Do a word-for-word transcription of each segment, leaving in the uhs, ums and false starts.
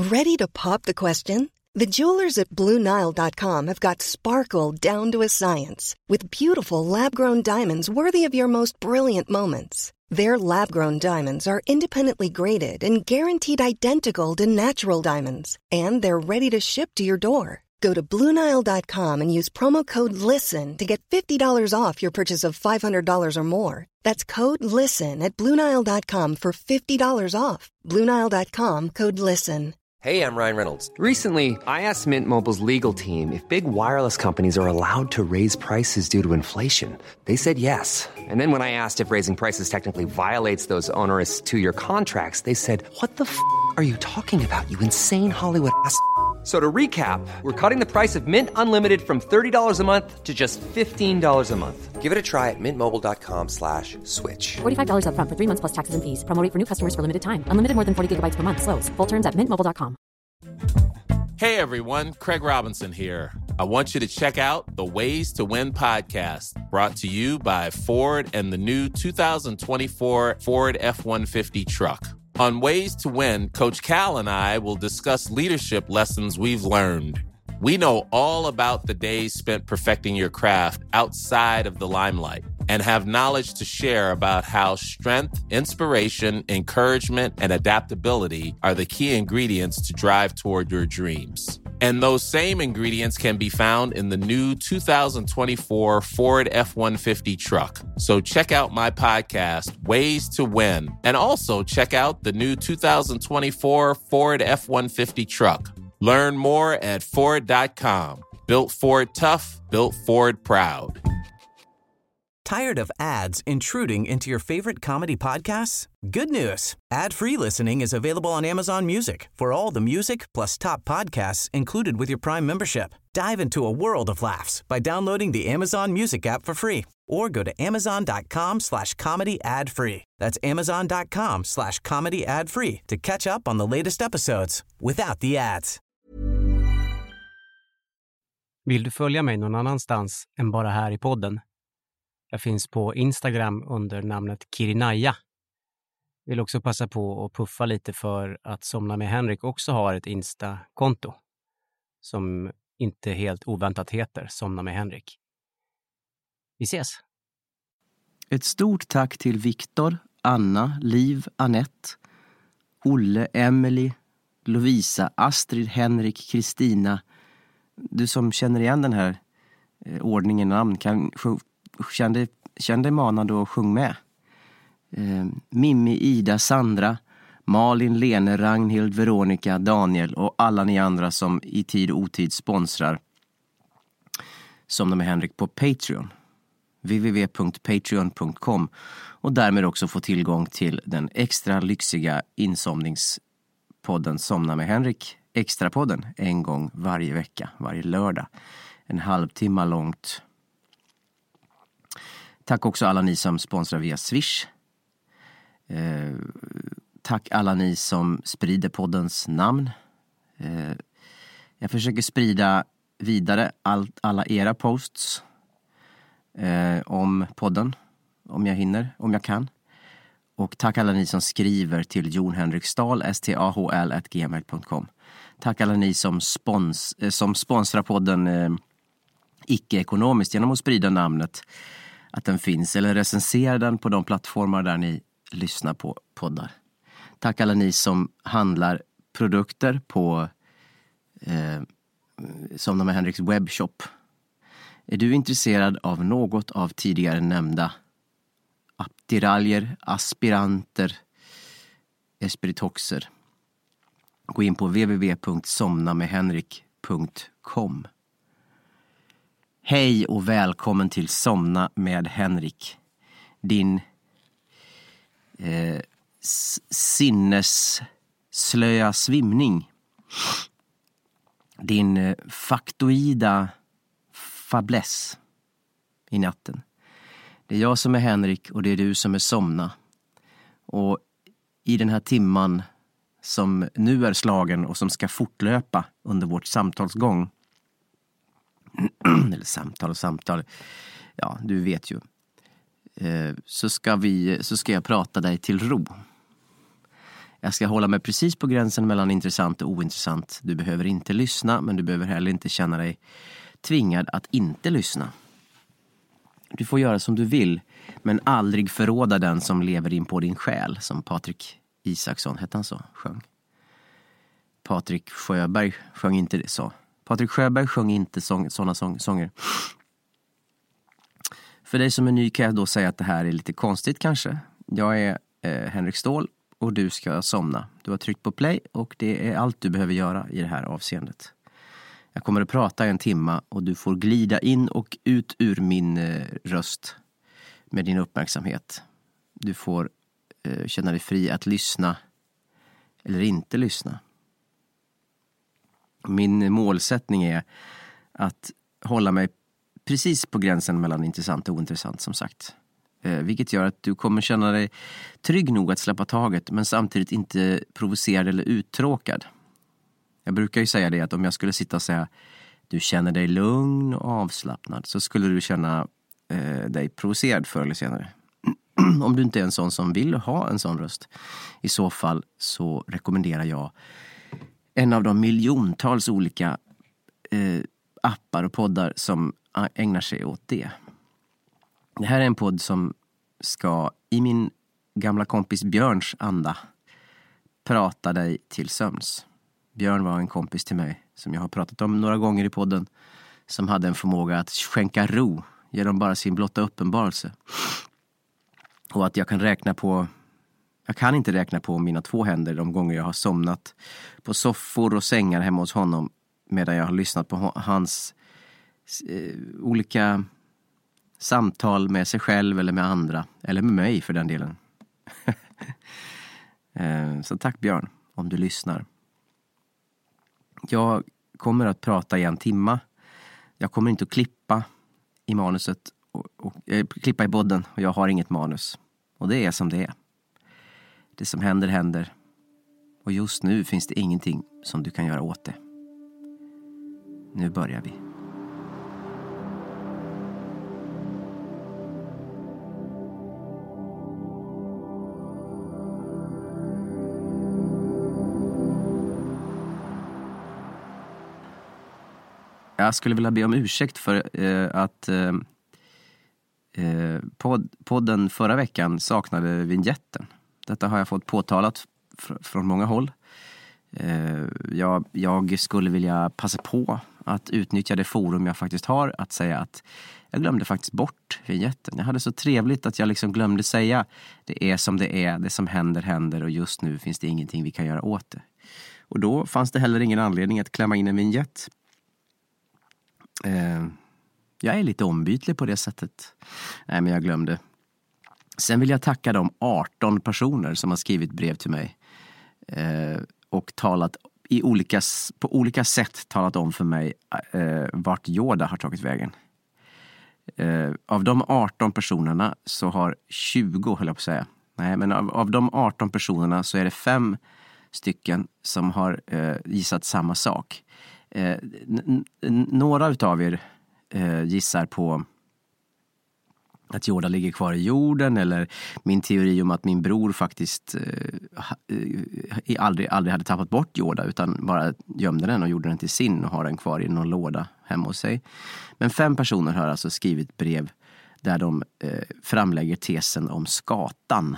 Ready to pop the question? The jewelers at Blue Nile dot com have got sparkle down to a science with beautiful lab-grown diamonds worthy of your most brilliant moments. Their lab-grown diamonds are independently graded and guaranteed identical to natural diamonds, and they're ready to ship to your door. Go to Blue Nile dot com and use promo code LISTEN to get fifty dollars off your purchase of five hundred dollars or more. That's code LISTEN at Blue Nile dot com for fifty dollars off. Blue Nile dot com, code LISTEN. Hey, I'm Ryan Reynolds. Recently, I asked Mint Mobile's legal team if big wireless companies are allowed to raise prices due to inflation. They said yes. And then when I asked if raising prices technically violates those onerous two-year contracts, they said, what the f*** are you talking about, you insane Hollywood ass f- So to recap, we're cutting the price of Mint Unlimited from thirty dollars a month to just fifteen dollars a month. Give it a try at mintmobile.com slash switch. forty-five dollars up front for three months plus taxes and fees. Promo rate for new customers for limited time. Unlimited more than forty gigabytes per month. Slows full terms at mint mobile dot com. Hey everyone, Craig Robinson here. I want you to check out the Ways to Win podcast, brought to you by Ford and the new two thousand twenty-four Ford F one fifty truck. On Ways to Win, Coach Cal and I will discuss leadership lessons we've learned. We know all about the days spent perfecting your craft outside of the limelight and have knowledge to share about how strength, inspiration, encouragement, and adaptability are the key ingredients to drive toward your dreams. And those same ingredients can be found in the new two thousand twenty-four Ford F one fifty truck. So check out my podcast, Ways to Win, and also check out the new two thousand twenty-four Ford F one fifty truck. Learn more at Ford dot com. Built Ford tough, built Ford proud. Tired of ads intruding into your favorite comedy podcasts? Good news. Ad-free listening is available on Amazon Music for all the music plus top podcasts included with your Prime membership. Dive into a world of laughs by downloading the Amazon Music app for free or go to amazon.com slash comedy ad free. That's amazon.com slash comedy ad free to catch up on the latest episodes without the ads. Vill du följa mig någon annanstans än bara här i podden? Jag finns på Instagram under namnet Kirinaya. Vill också passa på att puffa lite för att Somna med Henrik också har ett Insta-konto som inte helt oväntat heter Somna med Henrik. Vi ses! Ett stort tack till Viktor, Anna, Liv, Annette, Olle, Emily, Lovisa, Astrid, Henrik, Kristina. Du som känner igen den här eh, ordningen namn kan känn dig, känn dig manad och sjung med. Eh, Mimmi, Ida, Sandra, Malin, Lene, Ragnhild, Veronica, Daniel och alla ni andra som i tid och otid sponsrar Somna med Henrik på Patreon. w w w punkt patreon punkt com och därmed också få tillgång till den extra lyxiga insomningspodden Somna med Henrik, extrapodden, en gång varje vecka, varje lördag. En halvtimme långt. Tack också alla ni som sponsrar via Swish. Eh, tack alla ni som sprider poddens namn. Eh, jag försöker sprida vidare allt, alla era posts eh, om podden, om jag hinner, om jag kan. Och tack alla ni som skriver till Jon Henrik Stahl, s t a h l at gmail punkt com. Tack alla ni som, spons, eh, som sponsrar podden eh, icke-ekonomiskt genom att sprida namnet, att den finns, eller recensera den på de plattformar där ni lyssnar på poddar. Tack alla ni som handlar produkter på eh, Somna med Henriks webbshop. Är du intresserad av något av tidigare nämnda aptiraljer, aspiranter, espiritoxer, gå in på w w w punkt somna med henrik punkt com. Hej och välkommen till Somna med Henrik. Din eh, sinnesslöa svimning. Din eh, faktoida fabless i natten. Det är jag som är Henrik och det är du som är Somna. Och i den här timman som nu är slagen och som ska fortlöpa under vårt samtalsgång, eller samtal och samtal, ja, du vet ju, eh, så ska vi, så ska jag prata dig till ro. Jag ska hålla mig precis på gränsen mellan intressant och ointressant. Du behöver inte lyssna, men du behöver heller inte känna dig tvingad att inte lyssna. Du får göra som du vill, men aldrig förråda den som lever in på din själ, som Patrik Isaksson, hette han så, sjöng. Patrik Sjöberg sjöng inte det så. Patrik Sjöberg sjöng inte sång, såna sång, sånger. För dig som är ny kan jag då säga att det här är lite konstigt kanske. Jag är eh, Henrik Ståhl och du ska somna. Du har tryckt på play och det är allt du behöver göra i det här avseendet. Jag kommer att prata i en timma och du får glida in och ut ur min eh, röst med din uppmärksamhet. Du får eh, känna dig fri att lyssna eller inte lyssna. Min målsättning är att hålla mig precis på gränsen mellan intressant och ointressant, som sagt. Eh, vilket gör att du kommer känna dig trygg nog att släppa taget, men samtidigt inte provocerad eller uttråkad. Jag brukar ju säga det att om jag skulle sitta och säga du känner dig lugn och avslappnad, så skulle du känna eh, dig provocerad förr eller senare. Om du inte är en sån som vill ha en sån röst. I så fall så rekommenderar jag en av de miljontals olika eh, appar och poddar som ägnar sig åt det. Det här är en podd som ska i min gamla kompis Björns anda prata dig till sömns. Björn var en kompis till mig som jag har pratat om några gånger i podden, som hade en förmåga att skänka ro genom bara sin blotta uppenbarelse. Och att jag kan räkna på jag kan inte räkna på mina två händer de gånger jag har somnat på soffor och sängar hemma hos honom medan jag har lyssnat på hans eh, olika samtal med sig själv eller med andra, eller med mig för den delen. eh, så tack Björn om du lyssnar. Jag kommer att prata i en timma. Jag kommer inte att klippa i manuset och, och eh, klippa i podden, och jag har inget manus. Och det är som det är. Det som händer händer. Och just nu finns det ingenting som du kan göra åt det. Nu börjar vi. Jag skulle vilja be om ursäkt för eh, att eh, pod- podden förra veckan saknade vignetten. Detta har jag fått påtalat fr- från många håll. Eh, jag, jag skulle vilja passa på att utnyttja det forum jag faktiskt har att säga att jag glömde faktiskt bort vignetten. Jag hade så trevligt att jag liksom glömde säga det är som det är, det som händer händer, och just nu finns det ingenting vi kan göra åt det. Och då fanns det heller ingen anledning att klämma in en vignett. Eh, jag är lite ombytlig på det sättet. Nej, men jag glömde. Sen vill jag tacka de arton personer som har skrivit brev till mig eh, och talat i olika, på olika sätt talat om för mig eh, vart Yoda har tagit vägen. Eh, av de arton personerna så har tjugo, höll jag på att säga. Nej, men av, av de arton personerna så är det fem stycken som har eh, gissat samma sak. Eh, n- n- några utav er eh, gissar på att Yoda ligger kvar i jorden, eller min teori om att min bror faktiskt eh, eh, aldrig, aldrig hade tappat bort Yoda utan bara gömde den och gjorde den till sin och har den kvar i någon låda hemma hos sig. Men fem personer har alltså skrivit brev där de eh, framlägger tesen om skatan.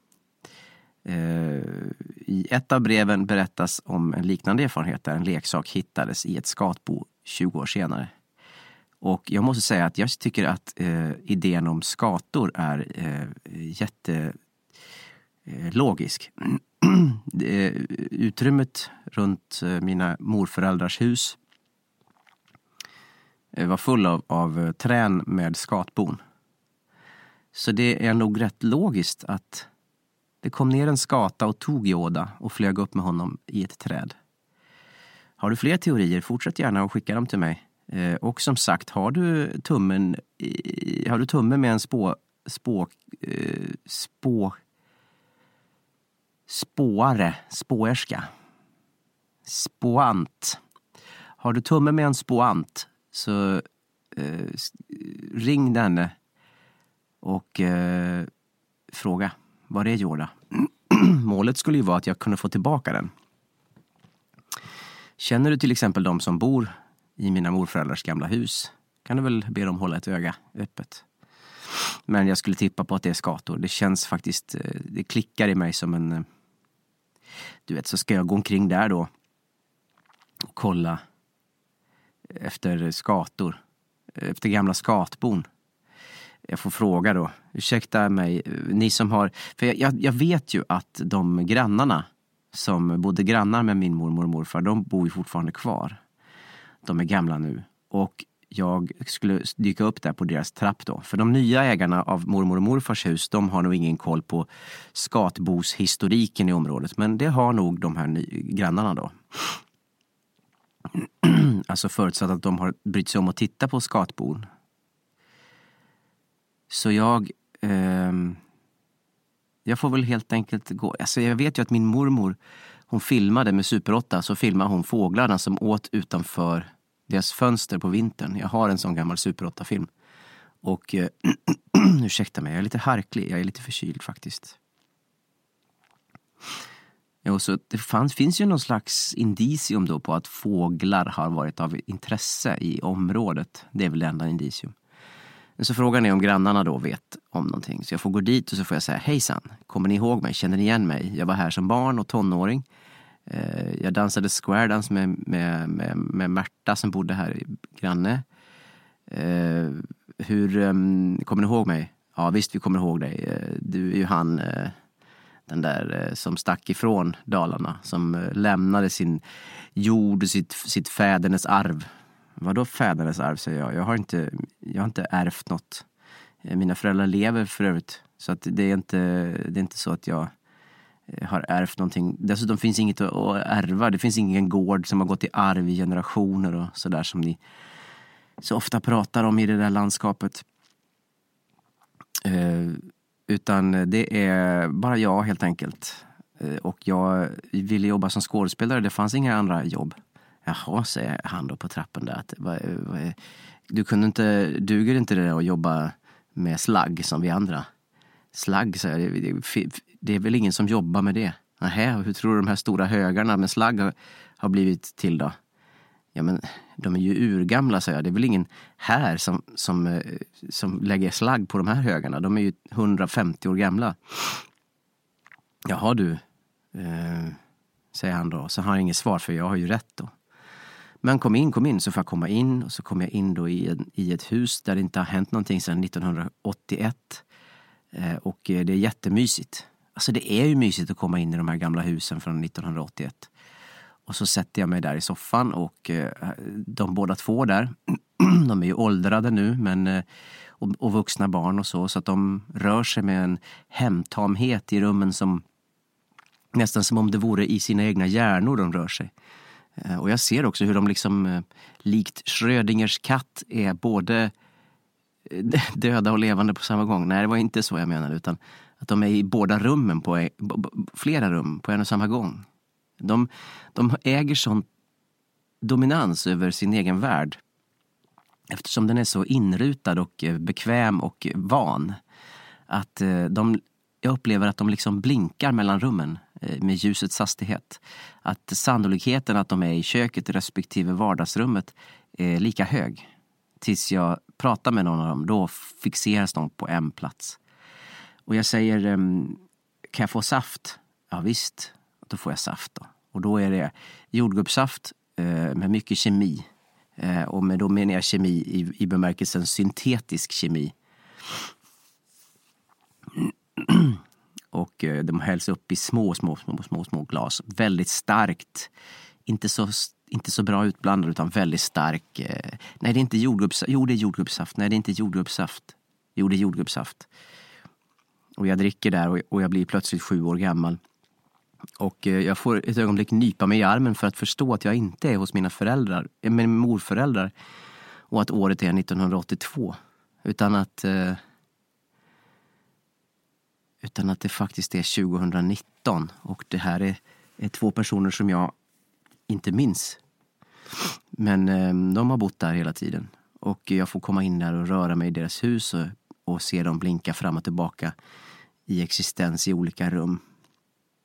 Eh, I ett av breven berättas om en liknande erfarenhet där en leksak hittades i ett skatbo tjugo år senare. Och jag måste säga att jag tycker att eh, idén om skator är eh, jättelogisk. Eh, utrymmet runt eh, mina morföräldrars hus eh, var full av, av trän med skatbon. Så det är nog rätt logiskt att det kom ner en skata och tog Yoda och flög upp med honom i ett träd. Har du fler teorier, fortsätt gärna och skicka dem till mig. Eh, och som sagt, har du tummen i, har du tummen med en spå spå eh, spå spåare, spåerska, spåant. Har du tummen med en spåant så eh, ring den och eh, fråga, var är Yoda? målet skulle ju vara att jag kunde få tillbaka den. Känner du till exempel de som bor i mina morföräldrars gamla hus, kan du väl be dem hålla ett öga öppet. Men jag skulle tippa på att det är skator. Det känns faktiskt, det klickar i mig som en... Du vet, så ska jag gå omkring där då och kolla efter skator, efter gamla skatbon. Jag får fråga då, ursäkta mig, ni som har... För jag, jag vet ju att de grannarna som bodde grannar med min mormor och morfar, de bor ju fortfarande kvar. De är gamla nu. Och jag skulle dyka upp där på deras trapp då. För de nya ägarna av mormor och morfars hus, de har nog ingen koll på skatboshistoriken i området. Men det har nog de här ny- grannarna då. Alltså förutsatt att de har brytt sig om att titta på skatbon. Så jag... Eh, jag får väl helt enkelt gå... Alltså jag vet ju att min mormor, hon filmade med Super åtta, så filmade hon fåglarna som åt utanför deras fönster på vintern. Jag har en sån gammal Super åtta-film. Och eh, ursäkta mig, jag är lite harklig. Jag är lite förkyld faktiskt. Ja, så det fanns, finns ju någon slags indicium då på att fåglar har varit av intresse i området. Det är väl det enda indicium. Men så frågan är om grannarna då vet om någonting. Så jag får gå dit och så får jag säga, hejsan, kommer ni ihåg mig? Känner ni igen mig? Jag var här som barn och tonåring. Jag dansade square dance med, med, med, med Märta som bodde här i granne. Eh, hur um, kommer ni ihåg mig? Ja visst, vi kommer ihåg dig. Du är ju han, eh, den där eh, som stack ifrån Dalarna. Som eh, lämnade sin jord och sitt, sitt fädernes arv. Vadå fädernes arv, säger jag. Jag har inte, jag har inte ärvt något. Mina föräldrar lever för övrigt. Så att det är inte, det är inte så att jag har ärvt någonting. Dessutom finns inget att ärva. Det finns ingen gård som har gått i arv i generationer och sådär som ni så ofta pratar om i det där landskapet. Eh, utan det är bara jag helt enkelt. Eh, och jag ville jobba som skådespelare. Det fanns inga andra jobb. Jaha, säger han då på trappen där. Att, vad, vad, du kunde inte, duger inte det att jobba med slagg som vi andra? Slagg, säger jag. Det, det, det är väl ingen som jobbar med det. Nähä, hur tror du de här stora högarna med slagg har, har blivit till då? Ja, men de är ju urgamla, säger jag. Det är väl ingen här som, som, som lägger slagg på de här högarna. De är ju hundrafemtio år gamla. Jaha du, eh, säger han då. Så har han inget svar, för jag har ju rätt då. Men kom in, kom in, så får jag komma in. Och så kom jag in då i, en, i ett hus där det inte har hänt någonting sedan nittonhundraåttioett. Eh, och det är jättemysigt. Alltså det är ju mysigt att komma in i de här gamla husen från nittonhundraåttioett. Och så sätter jag mig där i soffan och eh, de båda två där, de är ju åldrade nu men, eh, och, och vuxna barn och så. Så att de rör sig med en hemtamhet i rummen som nästan som om det vore i sina egna hjärnor de rör sig. Eh, och jag ser också hur de liksom eh, likt Schrödingers katt är både döda och levande på samma gång. Nej, det var inte så jag menade, utan att de är i båda rummen på flera rum på en och samma gång. De, de äger sån dominans över sin egen värld eftersom den är så inrutad och bekväm och van att de, jag upplever att de liksom blinkar mellan rummen med ljusets hastighet. Att sannolikheten att de är i köket respektive vardagsrummet är lika hög. Tills jag pratar med någon av dem, då fixeras de på en plats. Och jag säger, kan jag få saft? Ja visst, då får jag saft då. Och då är det jordgubbssaft med mycket kemi. Och med då menar jag kemi i, i bemärkelsen syntetisk kemi. Och de hälls upp i små, små, små, små, små glas. Väldigt starkt. Inte så, inte så bra utblandad utan väldigt stark. Nej, det är inte jordgubbssaft. Jo, det är jordgubbssaft. Nej, det är inte jordgubbssaft. Jo, det är jordgubbssaft. Och jag dricker där och, och jag blir plötsligt sju år gammal. Och jag får ett ögonblick nypa mig i armen för att förstå att jag inte är hos mina föräldrar, med morföräldrar. Och att året är nittonhundraåttiotvå. Utan att, utan att det faktiskt är tjugonitton. Och det här är, är två personer som jag inte minns. Men de har bott där hela tiden. Och jag får komma in där och röra mig i deras hus och, och se dem blinka fram och tillbaka i existens i olika rum.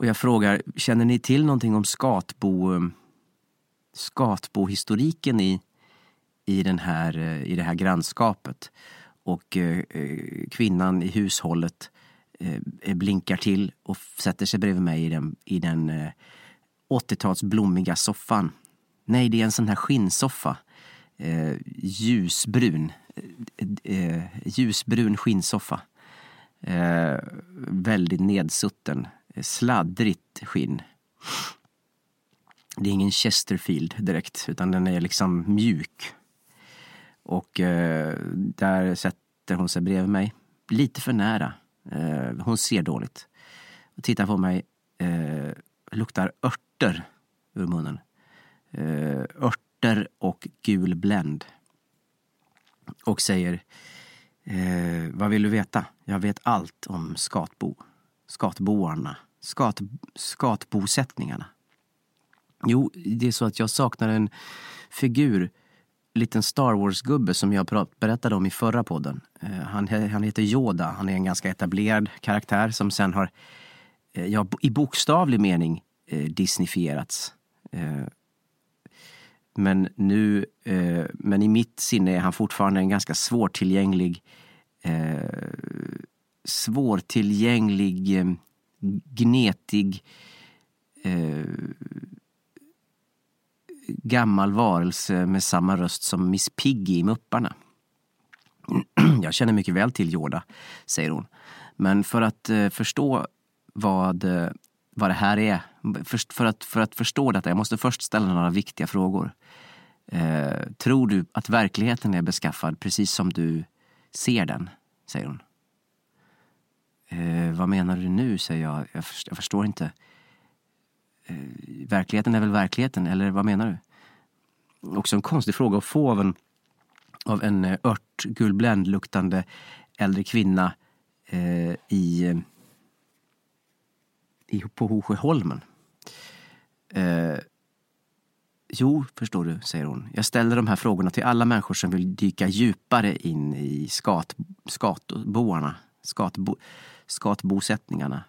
Och jag frågar, känner ni till någonting om skatbo, skatbohistoriken i, i, den här, i det här grannskapet? Och eh, kvinnan i hushållet eh, blinkar till och sätter sig bredvid mig i den, i den eh, åttio-tals blommiga soffan. Nej, det är en sån här skinnsoffa. Eh, ljusbrun. Eh, ljusbrun skinnsoffa. Eh, väldigt nedsutten. Sladdrigt skinn. Det är ingen Chesterfield direkt, utan den är liksom mjuk. Och eh, där sätter hon sig bredvid mig. Lite för nära. Eh, hon ser dåligt. Och tittar på mig. Eh, luktar örter ur munnen. Eh, örter och gul bländ. Och säger, eh, vad vill du veta? Jag vet allt om skatbo. Skatboarna. Skat, skatbosättningarna. Jo, det är så att jag saknar en figur, liten Star Wars-gubbe som jag prat, berättade om i förra podden. Eh, han, han heter Yoda. Han är en ganska etablerad karaktär som sen har eh, ja, i bokstavlig mening eh, Disneyfierats. Eh, men nu, eh, men i mitt sinne är han fortfarande en ganska svårtillgänglig eh, svårtillgänglig eh, gnetig eh, gammal varelse med samma röst som Miss Piggy i Mupparna. Jag känner mycket väl till Yoda, säger hon. Men för att eh, förstå vad, eh, vad det här är, för, för, att, för att förstå detta, jag måste först ställa några viktiga frågor. Eh, tror du att verkligheten är beskaffad precis som du ser den, säger hon. Eh, vad menar du nu, säger jag. Jag, förstår, jag förstår inte. Eh, verkligheten är väl verkligheten, eller vad menar du? Också en konstig fråga att få av en, av en ört, gulbländ luktande äldre kvinna eh, i, i, på Hosjöholmen. Eh, jo, förstår du, säger hon. Jag ställer de här frågorna till alla människor som vill dyka djupare in i skat, skatboarna, skatbo, skatbosättningarna.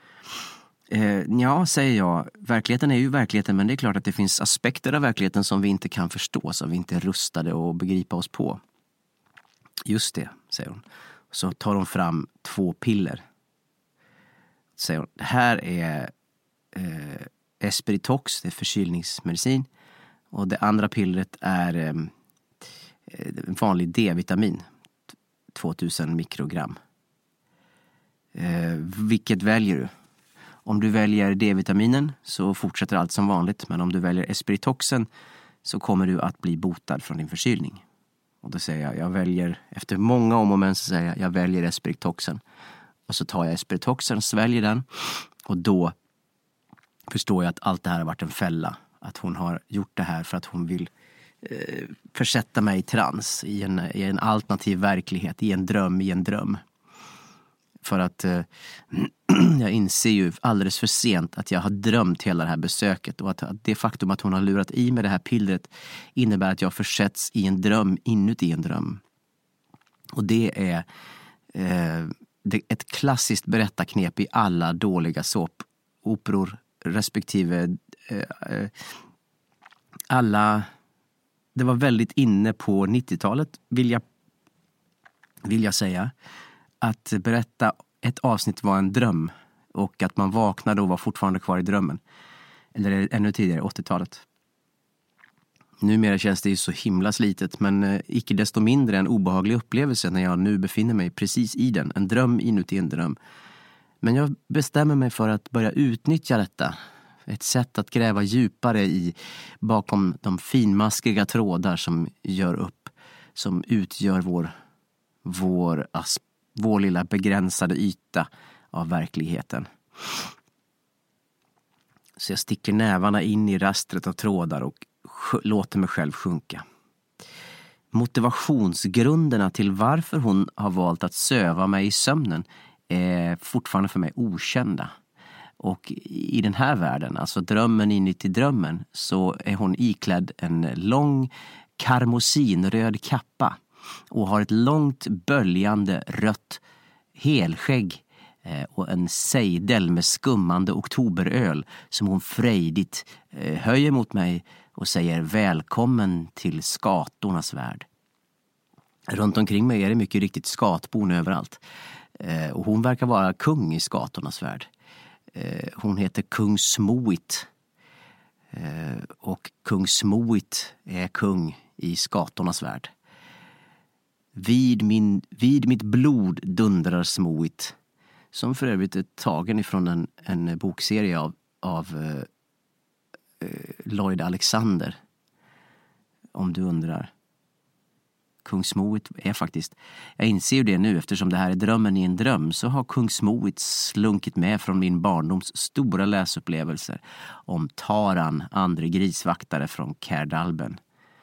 Eh, ja, säger jag. Verkligheten är ju verkligheten, men det är klart att det finns aspekter av verkligheten som vi inte kan förstå, som vi inte är rustade att begripa oss på. Just det, säger hon. Så tar hon fram två piller. Säger hon, det här är eh, Espiritox, det är förkylningsmedicin. Och det andra pillret är eh, en vanlig D-vitamin, tvåtusen mikrogram. Eh, vilket väljer du? Om du väljer D-vitaminen så fortsätter allt som vanligt. Men om du väljer Espiritoxen så kommer du att bli botad från din förkylning. Och då säger jag, jag väljer, efter många om och men så säger jag, jag väljer Espiritoxen. Och så tar jag Espiritoxen och sväljer den. Och då förstår jag att allt det här har varit en fälla. Att hon har gjort det här för att hon vill eh, försätta mig i trans. I en, i en alternativ verklighet, i en dröm, i en dröm. För att eh, jag inser ju alldeles för sent att jag har drömt hela det här besöket. Och att, att det faktum att hon har lurat i med det här pillret innebär att jag försätts i en dröm inuti en dröm. Och det är eh, det, ett klassiskt berättarknep i alla dåliga såpoperor respektive eh, alla. Det var väldigt inne på nittiotalet vill jag, vill jag säga. Att berätta ett avsnitt var en dröm och att man vaknade och var fortfarande kvar i drömmen. Eller ännu tidigare, åttiotalet. Numera känns det ju så himla slitet, men eh, icke desto mindre en obehaglig upplevelse när jag nu befinner mig precis i den. En dröm inuti en dröm. Men jag bestämmer mig för att börja utnyttja detta. Ett sätt att gräva djupare i bakom de finmaskiga trådar som gör upp, som utgör vår, vår asp. Vår lilla begränsade yta av verkligheten. Så jag sticker nävarna in i rastret av trådar och sj- låter mig själv sjunka. Motivationsgrunderna till varför hon har valt att söva mig i sömnen är fortfarande för mig okända. Och i den här världen, alltså drömmen inuti drömmen, så är hon iklädd en lång karmosinröd kappa. Och har ett långt böljande rött helskägg eh, och en sejdel med skummande oktoberöl som hon frejdigt eh, höjer mot mig och säger välkommen till skatornas värld. Runt omkring mig är det mycket riktigt skatbon överallt. Eh, och hon verkar vara kung i skatornas värld. Eh, hon heter kung Smoit. Eh, och kung Smoit är kung i skatornas värld. Vid, min, vid mitt blod dundrar Smoit. Som för övrigt är tagen ifrån en, en bokserie av, av eh, Lloyd Alexander. Om du undrar. Kung Smoit är faktiskt, jag inser ju det nu eftersom det här är drömmen i en dröm, så har kung Smoit slunkit med från min barndoms stora läsupplevelser om Taran, andre grisvaktare från Kerdalben.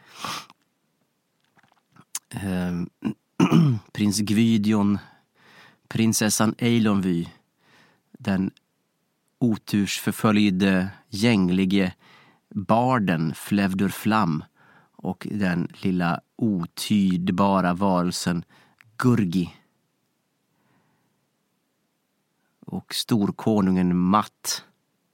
Eh, prins Gwydion, prinsessan Eilonvy, den otursförföljde gänglige barden Flevdur Flam och den lilla otydbara varelsen Gurgi. Och storkonungen Matt.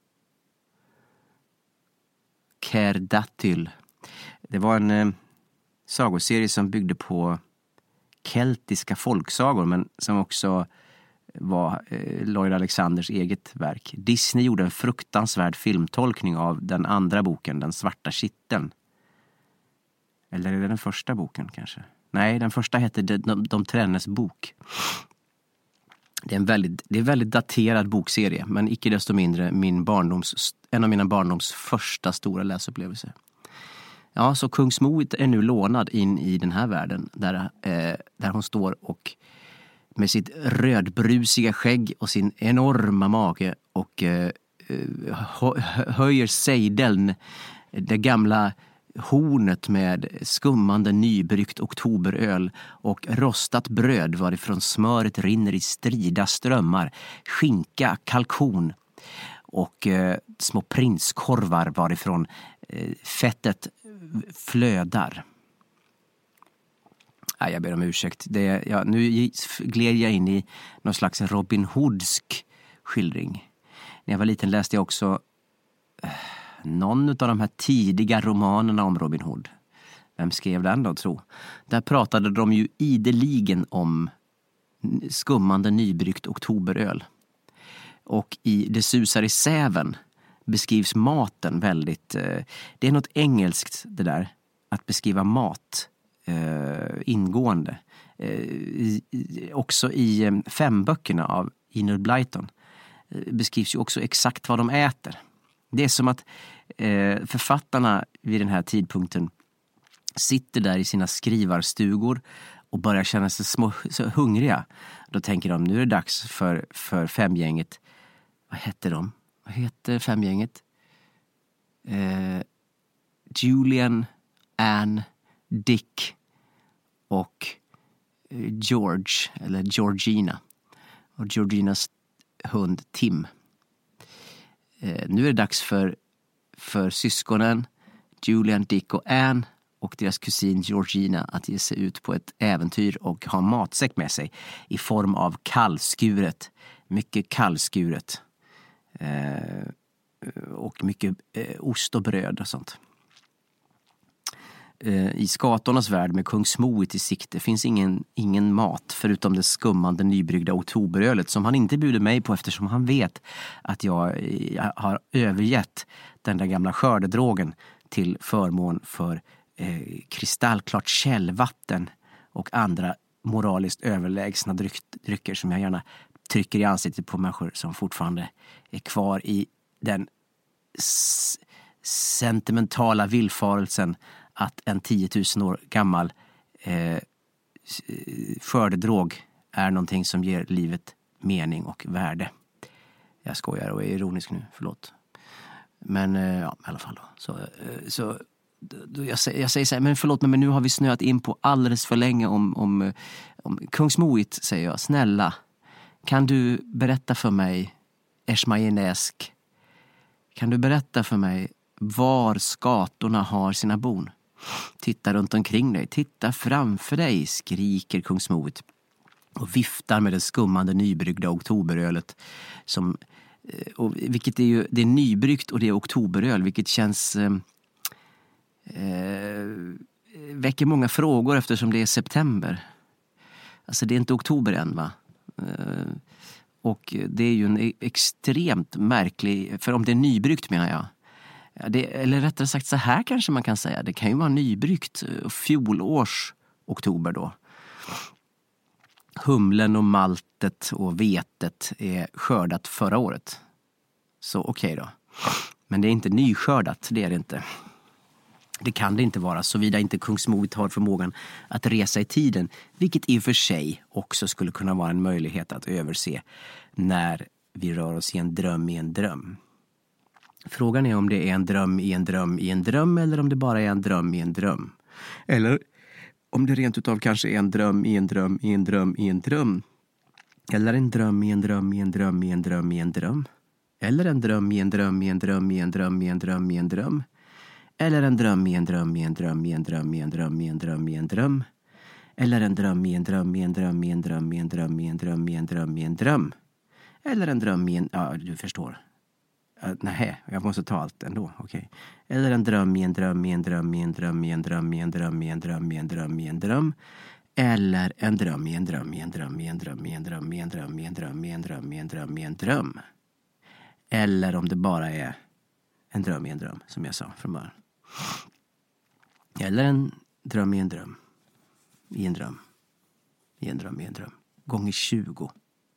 Kerdatyl. Det var en eh, sagoserie som byggde på keltiska folksagor men som också var eh, Lloyd Alexanders eget verk. Disney gjorde en fruktansvärd filmtolkning av den andra boken, Den svarta kitteln. Eller är det den första boken kanske? Nej, den första hette De, de, de Trennes bok. Det är en väldigt, det är en väldigt daterad bokserie, men icke desto mindre min barndoms, en av mina barndoms första stora läsupplevelser. Ja, så kung Smoit är nu lånad in i den här världen där, eh, där hon står och med sitt rödbrusiga skägg och sin enorma mage och eh, höjer sejdeln, det gamla hornet med skummande nybryggt oktoberöl och rostat bröd varifrån smöret rinner i strida strömmar, skinka, kalkon och eh, små prinskorvar varifrån eh, fettet flödar. Nej, jag ber om ursäkt. Det, ja, nu gled jag in i någon slags Robin Hoodsk skildring. När jag var liten läste jag också eh, någon av de här tidiga romanerna om Robin Hood. Vem skrev den då, tro? Där pratade de ju ideligen om skummande nybryggt oktoberöl. Och i Det susar i säven beskrivs maten väldigt... Eh, det är något engelskt det där, att beskriva mat eh, ingående. Eh, i, också i eh, femböckerna av Enid Blyton eh, beskrivs ju också exakt vad de äter. Det är som att eh, författarna vid den här tidpunkten sitter där i sina skrivarstugor och börjar känna sig små, så hungriga. Då tänker de, nu är det dags för, för femgänget. Vad heter de? Vad heter femgänget? Eh, Julian, Anne, Dick och George, eller Georgina. Och Georginas hund Tim. Eh, nu är det dags för, för syskonen Julian, Dick och Anne och deras kusin Georgina att ge sig ut på ett äventyr och ha matsäck med sig i form av kallskuret. Mycket kallskuret. Eh, och mycket eh, ost och bröd och sånt. Eh, I skatornas värld med kung Smoit i sikte finns ingen, ingen mat förutom det skummande nybryggda oktoberölet som han inte bjuder mig på eftersom han vet att jag, jag har övergett den där gamla skördedrogen till förmån för eh, kristallklart källvatten och andra moraliskt överlägsna dryck, drycker som jag gärna trycker i ansiktet på människor som fortfarande är kvar i den s- sentimentala villfarelsen att en tiotusen år gammal eh, skördedrog är någonting som ger livet mening och värde. Jag skojar och är ironisk nu, förlåt. Men eh, ja, i alla fall då. Så, eh, så då, jag, jag säger så här, men förlåt mig, men nu har vi snöat in på alldeles för länge om, om, om kung Smoit, säger jag. Snälla, kan du berätta för mig, Eshmajenesk, kan du berätta för mig var skatorna har sina bon? Titta runt omkring dig, titta framför dig, skriker kung Smoit. och viftar med det skummande nybryggda oktoberölet. Som, och vilket är ju, det är nybryggt och det är oktoberöl, vilket känns... Eh, eh, väcker många frågor eftersom det är september. Alltså det är inte oktober än, va? Eh, och det är ju en extremt märklig... För om det är nybryggt, menar jag. Det, eller rättare sagt, så här kanske man kan säga. Det kan ju vara nybryggt fjolårs oktober då. Humlen och maltet och vetet är skördat förra året. Så okej okay då. Men det är inte nyskördat, det är det inte. Det kan det inte vara, såvida inte Kungsmoet har förmågan att resa i tiden. Vilket i och för sig också skulle kunna vara en möjlighet att överse när vi rör oss i en dröm i en dröm. Frågan är om det är en dröm i en dröm i en dröm eller om det bara är en dröm i en dröm. Eller om det rent utav kanske är en dröm i en dröm i en dröm i en dröm. Eller en dröm i en dröm i en dröm i en dröm i en dröm. Eller en dröm i en dröm i en dröm i en dröm i en dröm i en dröm. Eller en dröm i en dröm i en dröm i en dröm i en dröm i en dröm i en dröm. Eller en dröm i en dröm i en dröm i en dröm i en dröm i en dröm i en dröm i en dröm. Eller en dröm i en... Ja, du förstår. Uh, nej, jag måste ta allt ändå, okej. Okay. Eller en dröm i en dröm i en dröm i en dröm i en dröm i en dröm i en dröm i en dröm i en dröm. Eller en dröm i en dröm i en dröm i en dröm i en dröm i en dröm i en dröm i en dröm i en dröm i en dröm. Eller om det bara är en dröm i en dröm, som jag sa från början. Eller en dröm i en dröm i en dröm i en dröm i en dröm. Gånger tjugo.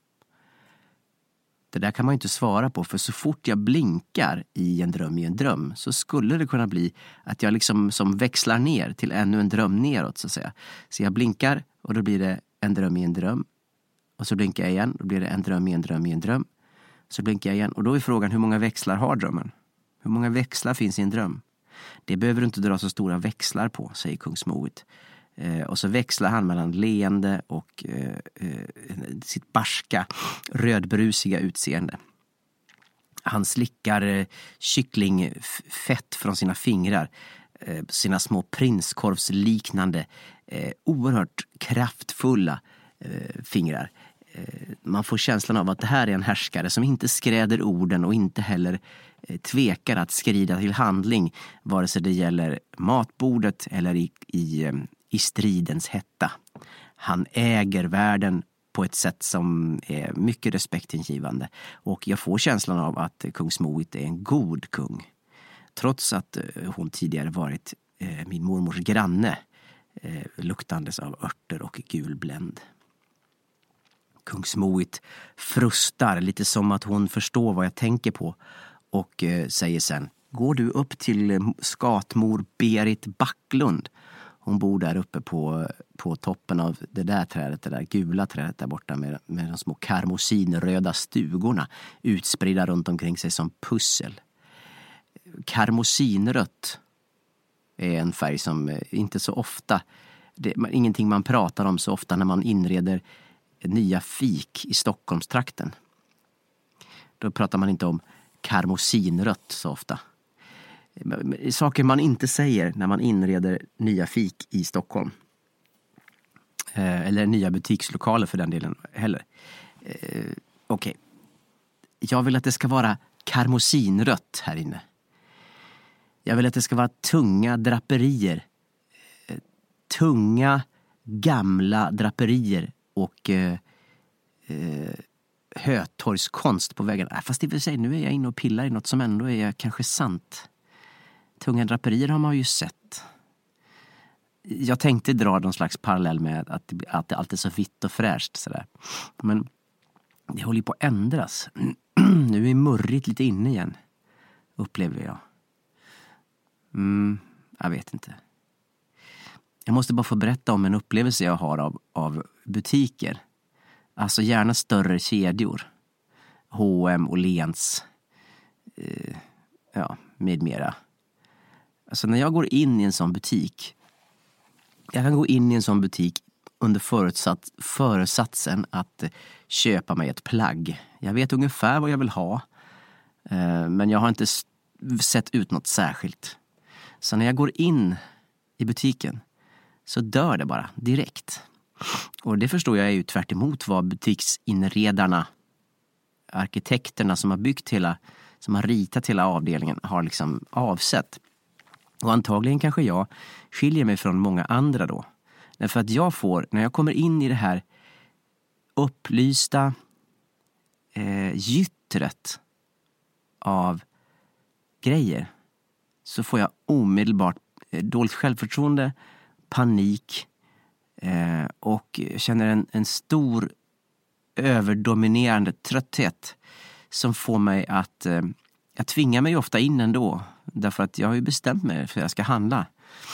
Det där kan man ju inte svara på, för så fort jag blinkar i en dröm i en dröm så skulle det kunna bli att jag liksom som växlar ner till ännu en dröm neråt, så att säga. Så jag blinkar och då blir det en dröm i en dröm. Och så blinkar jag igen och då blir det en dröm i en dröm i en dröm. Så blinkar jag igen och då är frågan, hur många växlar har drömmen? Hur många växlar finns i en dröm? Det behöver du inte dra så stora växlar på, säger Kungsmoet. Eh, och så växlar han mellan leende och eh, eh, sitt barska, rödbrusiga utseende. Han slickar eh, kycklingfett från sina fingrar, eh, sina små prinskorvsliknande, eh, oerhört kraftfulla eh, fingrar. Eh, man får känslan av att det här är en härskare som inte skräder orden och inte heller eh, tvekar att skrida till handling, vare sig det gäller matbordet eller i, i eh, i stridens hetta. Han äger världen på ett sätt som är mycket respektingivande. Och jag får känslan av att Kungsmoet är en god kung. Trots att hon tidigare varit eh, min mormors granne, eh, luktandes av örter och gulbländ. Kungsmoet frustar lite som att hon förstår vad jag tänker på och eh, säger sen: går du upp till skatmor Berit Backlund? Hon bor där uppe på, på toppen av det där trädet, det där gula trädet där borta med, med de små karmosinröda stugorna utspridda runt omkring sig som pussel. Karmosinrött är en färg som inte så ofta, det är ingenting man pratar om så ofta när man inreder nya fik i Stockholmstrakten. Då pratar man inte om karmosinrött så ofta. Saker man inte säger när man inreder nya fik i Stockholm. Eh, eller nya butikslokaler för den delen heller. Eh, Okej. Okay. Jag vill att det ska vara karmosinrött här inne. Jag vill att det ska vara tunga draperier. Eh, tunga, gamla draperier och eh, eh, hötorgskonst på väggen. Äh, fast det vill säga, nu är jag inne och pillar i något som ändå är kanske sant. Tunga draperier har man ju sett. Jag tänkte dra någon slags parallell med att det, att det alltid är så vitt och fräscht. Sådär. Men det håller på att ändras. Nu är murrigt lite inne igen, upplever jag. Mm, jag vet inte. Jag måste bara få berätta om en upplevelse jag har av, av butiker. Alltså gärna större kedjor. H och M och Lens. Eh, ja, med mera. Alltså när jag går in i en sån butik, jag kan gå in i en sån butik under förutsats, förutsatsen att köpa mig ett plagg. Jag vet ungefär vad jag vill ha, eh, men jag har inte sett ut något särskilt. Så när jag går in i butiken så dör det bara direkt. Och det förstår jag är ju tvärt emot vad butiksinredarna, arkitekterna som har byggt hela, som har ritat hela avdelningen har liksom avsett. Och antagligen kanske jag skiljer mig från många andra då. Därför att jag får, när jag kommer in i det här upplysta eh, gyttret av grejer, så får jag omedelbart eh, dåligt självförtroende, panik eh, och känner en, en stor överdominerande trötthet som får mig att eh, jag tvingar mig ofta in ändå, därför att jag har ju bestämt mig för att jag ska handla.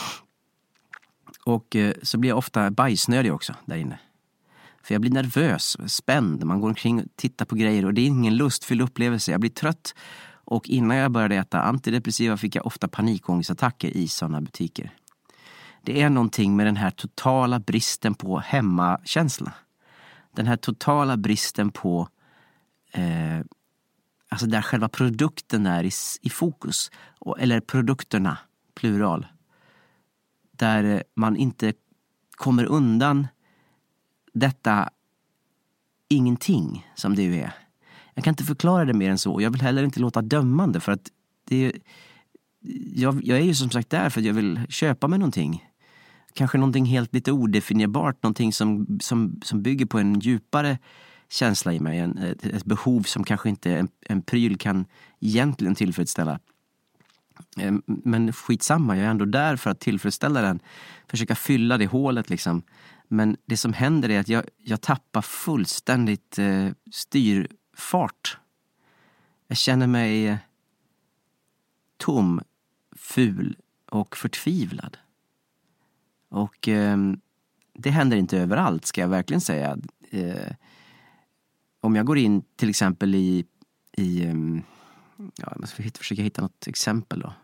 Och eh, så blir jag ofta bajsnödig också där inne. För jag blir nervös, spänd. Man går omkring och tittar på grejer och det är ingen lustfylld upplevelse. Jag blir trött, och innan jag började äta antidepressiva fick jag ofta panikångestattacker i sådana butiker. Det är någonting med den här totala bristen på hemmakänsla. Den här totala bristen på eh, alltså där själva produkten är i, i fokus. Och, eller produkterna, plural. Där man inte kommer undan detta ingenting som det är. Jag kan inte förklara det mer än så. Jag vill heller inte låta dömande, för att det är, jag, jag är ju som sagt där för att jag vill köpa mig någonting. Kanske någonting helt lite odefinierbart, någonting som, som, som bygger på en djupare känsla i mig, en, ett, ett behov som kanske inte en, en pryl kan egentligen tillfredsställa. Men skitsamma, jag är ändå där för att tillfredsställa den, försöka fylla det hålet liksom. Men det som händer är att jag, jag tappar fullständigt eh, styrfart. Jag känner mig eh, tom, ful och förtvivlad. Och eh, det händer inte överallt, ska jag verkligen säga. Eh, om jag går in till exempel i, i eh, ja, jag måste försöka hitta något exempel då.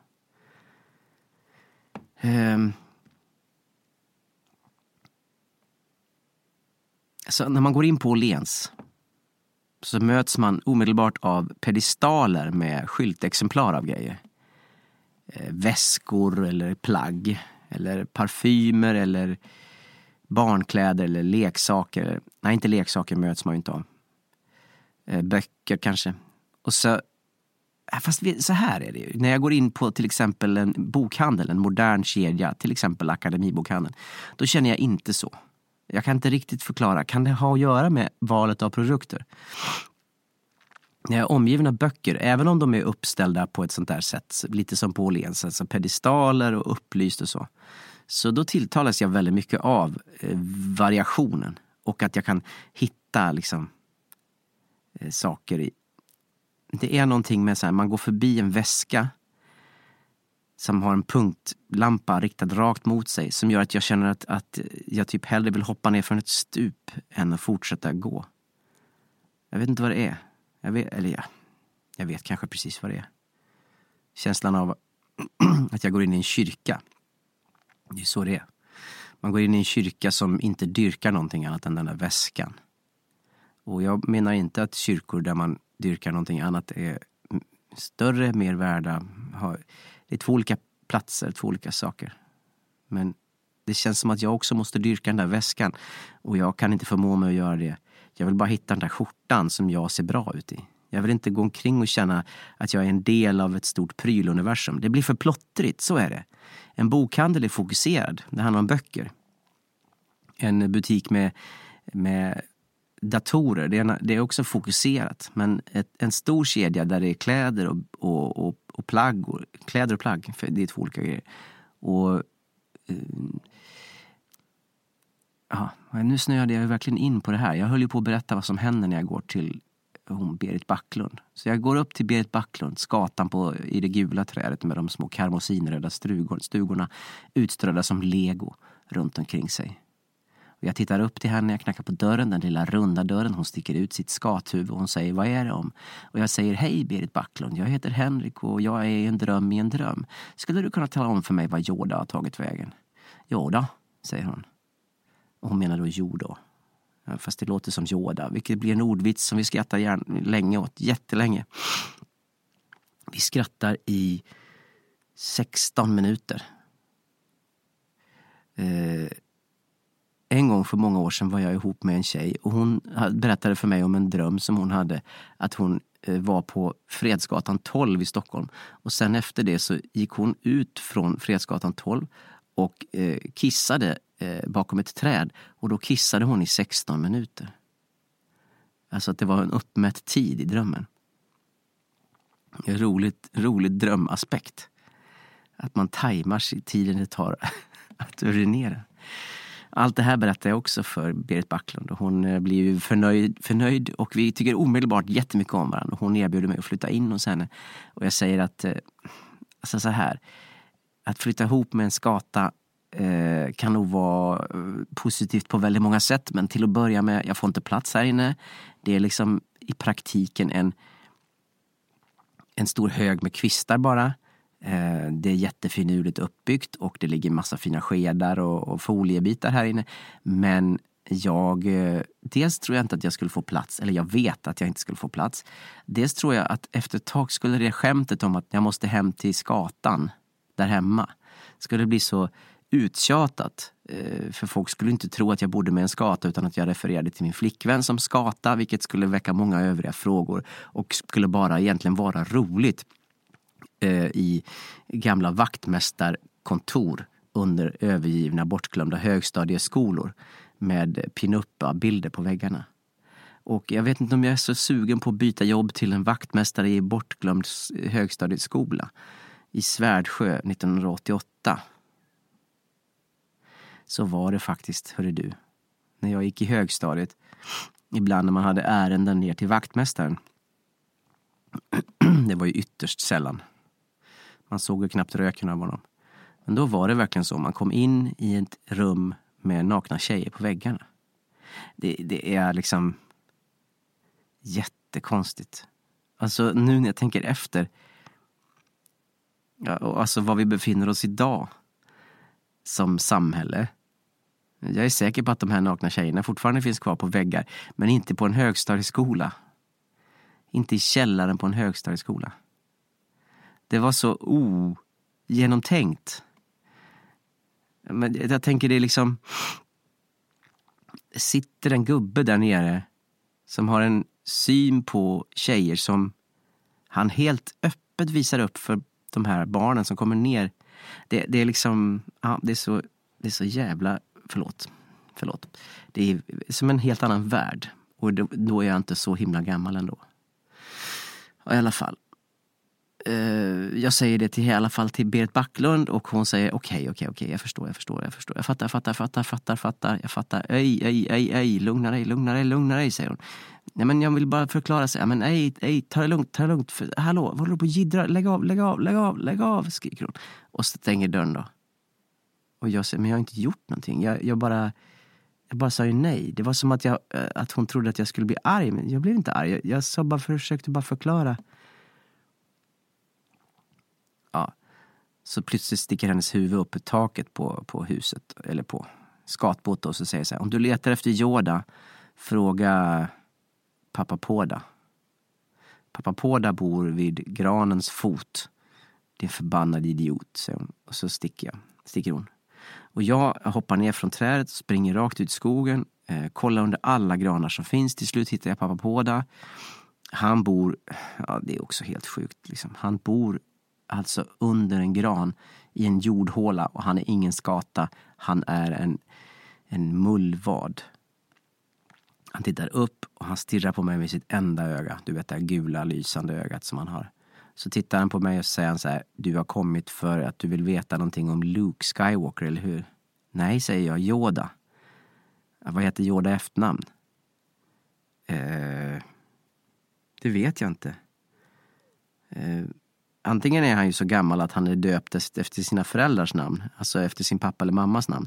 Eh, Så när man går in på Åhléns så möts man omedelbart av pedestaler med skyltexemplar av grejer. Eh, väskor eller plagg eller parfymer eller barnkläder eller leksaker. Nej, inte leksaker möts man ju inte av. Eh, böcker kanske. Och så, fast vi, så här är det ju. När jag går in på till exempel en bokhandel, en modern kedja, till exempel Akademibokhandeln, då känner jag inte så. Jag kan inte riktigt förklara. Kan det ha att göra med valet av produkter? När jag är omgiven av böcker, även om de är uppställda på ett sånt där sätt, lite som på Åhléns, alltså pedestaler och upplyst och så, så då tilltalas jag väldigt mycket av eh, variationen och att jag kan hitta liksom eh, saker i. Det är någonting med så här, man går förbi en väska som har en punktlampa riktad rakt mot sig, som gör att jag känner att, att jag typ hellre vill hoppa ner från ett stup än att fortsätta gå. Jag vet inte vad det är. Jag vet, eller ja, jag vet kanske precis vad det är. Känslan av att jag går in i en kyrka. Det är så det är. Man går in i en kyrka som inte dyrkar någonting annat än den där väskan. Och jag menar inte att kyrkor där man dyrkar någonting annat är större, mer värda. Har, det är två olika platser, två olika saker. Men det känns som att jag också måste dyrka den där väskan. Och jag kan inte förmå mig att göra det. Jag vill bara hitta den där skjortan som jag ser bra ut i. Jag vill inte gå omkring och känna att jag är en del av ett stort pryluniversum. Det blir för plottrigt, så är det. En bokhandel är fokuserad. Det handlar om böcker. En butik med, med datorer, det är, det är också fokuserat. Men ett, en stor kedja där det är kläder och, och, och, och plagg. Och, kläder och plagg, för det är två olika grejer. Och uh, ja, nu snöade jag verkligen in på det här. Jag höll ju på att berätta vad som händer när jag går till hon Berit Backlund. Så jag går upp till Berit Backlund, skatan på, i det gula trädet med de små karmosinröda stugor, stugorna utströdda som lego runt omkring sig. Och jag tittar upp till henne, jag knackar på dörren, den lilla runda dörren. Hon sticker ut sitt skathuvud och hon säger, vad är det om? Och jag säger, hej Berit Backlund, jag heter Henrik och jag är en dröm i en dröm. Skulle du kunna tala om för mig vad Yoda har tagit vägen? Yoda, säger hon. Och hon menar då Yoda. Ja, fast det låter som Yoda, vilket blir en ordvits som vi skrattar gärna, länge åt, jättelänge. Vi skrattar i sexton minuter. Eh, en gång för många år sedan var jag ihop med en tjej och hon berättade för mig om en dröm som hon hade, att hon var på Fredsgatan tolv i Stockholm. Och sen efter det så gick hon ut från Fredsgatan tolv och eh, kissade eh, bakom ett träd. Och då kissade hon i sexton minuter. Alltså att det var en uppmätt tid i drömmen. En roligt, roligt drömaspekt. Att man tajmar sig tiden det tar att urinera. Allt det här berättar jag också för Berit Backlund och hon blir ju förnöjd, förnöjd och vi tycker omedelbart jättemycket om varandra. Hon erbjuder mig att flytta in hos henne och jag säger att alltså så här, att flytta ihop med en skata eh, kan nog vara positivt på väldigt många sätt, men till att börja med, jag får inte plats här inne. Det är liksom i praktiken en, en stor hög med kvistar bara. Det är jättefinurligt uppbyggt och det ligger massa fina skedar och, och foliebitar här inne. Men jag, dels tror jag inte att jag skulle få plats, eller jag vet att jag inte skulle få plats. Dels tror jag att efter ett tag skulle det skämtet om att jag måste hem till skatan där hemma, skulle bli så uttjatat. För folk skulle inte tro att jag bodde med en skata utan att jag refererade till min flickvän som skata, vilket skulle väcka många övriga frågor och skulle bara egentligen vara roligt i gamla vaktmästarkontor under övergivna bortglömda högstadieskolor med pinuppa bilder på väggarna. Och jag vet inte om jag är så sugen på att byta jobb till en vaktmästare i bortglömd högstadieskola i Svärdsjö nittonhundraåttioåtta. Så var det faktiskt, hörru du. När jag gick i högstadiet, ibland när man hade ärenden ner till vaktmästaren. Det var ju ytterst sällan. Man såg ju knappt röken av honom. Men då var det verkligen så. Man kom in i ett rum med nakna tjejer på väggarna. Det, det är liksom jättekonstigt. Alltså nu när jag tänker efter. Ja, och alltså var vi befinner oss idag som samhälle. Jag är säker på att de här nakna tjejerna fortfarande finns kvar på väggar. Men inte på en högstadieskola. Inte i källaren på en högstadieskola. Det var så ogenomtänkt. Men jag tänker det är liksom, sitter en gubbe där nere som har en syn på tjejer som han helt öppet visar upp för de här barnen som kommer ner. Det, det är liksom, ja, det är så, det är så jävla, förlåt, förlåt. Det är som en helt annan värld. Och då, då är jag inte så himla gammal ändå. Och i alla fall. Jag säger det till i alla fall till Berit Backlund och hon säger okej, okej, okej, jag förstår, jag förstår, jag förstår. Jag fattar, fattar, fattar, fattar, fattar, jag fattar. Ej, ej, ej, ej, lugna dig, lugna dig, lugna dig, säger hon. Nej, men jag vill bara förklara sig. Men ej, ej, ta det lugnt, ta det lugnt. För, hallå, vad håller du på att jiddra? Lägg av, lägg av, lägg av, lägg av, skriker hon. Och så stänger dörren då. Och jag säger, men jag har inte gjort någonting. Jag, jag bara... Jag bara sa ju nej. Det var som att, jag, att hon trodde att jag skulle bli arg. Men jag blev inte arg. Jag, jag så bara försökte bara förklara. Ja. Så plötsligt sticker hennes huvud upp i taket på, på huset. Eller på skatbåten. Och så säger så här. Om du letar efter Yoda, fråga pappa Poda. Pappa Poda bor vid granens fot. Det är en förbannad idiot, säger hon. Och så sticker jag. Sticker hon. Och jag hoppar ner från trädet, springer rakt ut i skogen, eh, kollar under alla granar som finns. Till slut hittar jag pappa Poda. Han bor, ja det är också helt sjukt liksom. Han bor alltså under en gran i en jordhåla och han är ingen skata. Han är en, en mullvad. Han tittar upp och han stirrar på mig med sitt enda öga. Du vet det här gula lysande ögat som han har. Så tittar han på mig och säger han så här: du har kommit för att du vill veta någonting om Luke Skywalker, eller hur? Nej, säger jag, Yoda. Vad heter Yoda efternamn? Eh, det vet jag inte. Eh, antingen är han ju så gammal att han är döpt efter sina föräldrars namn. Alltså efter sin pappa eller mammas namn.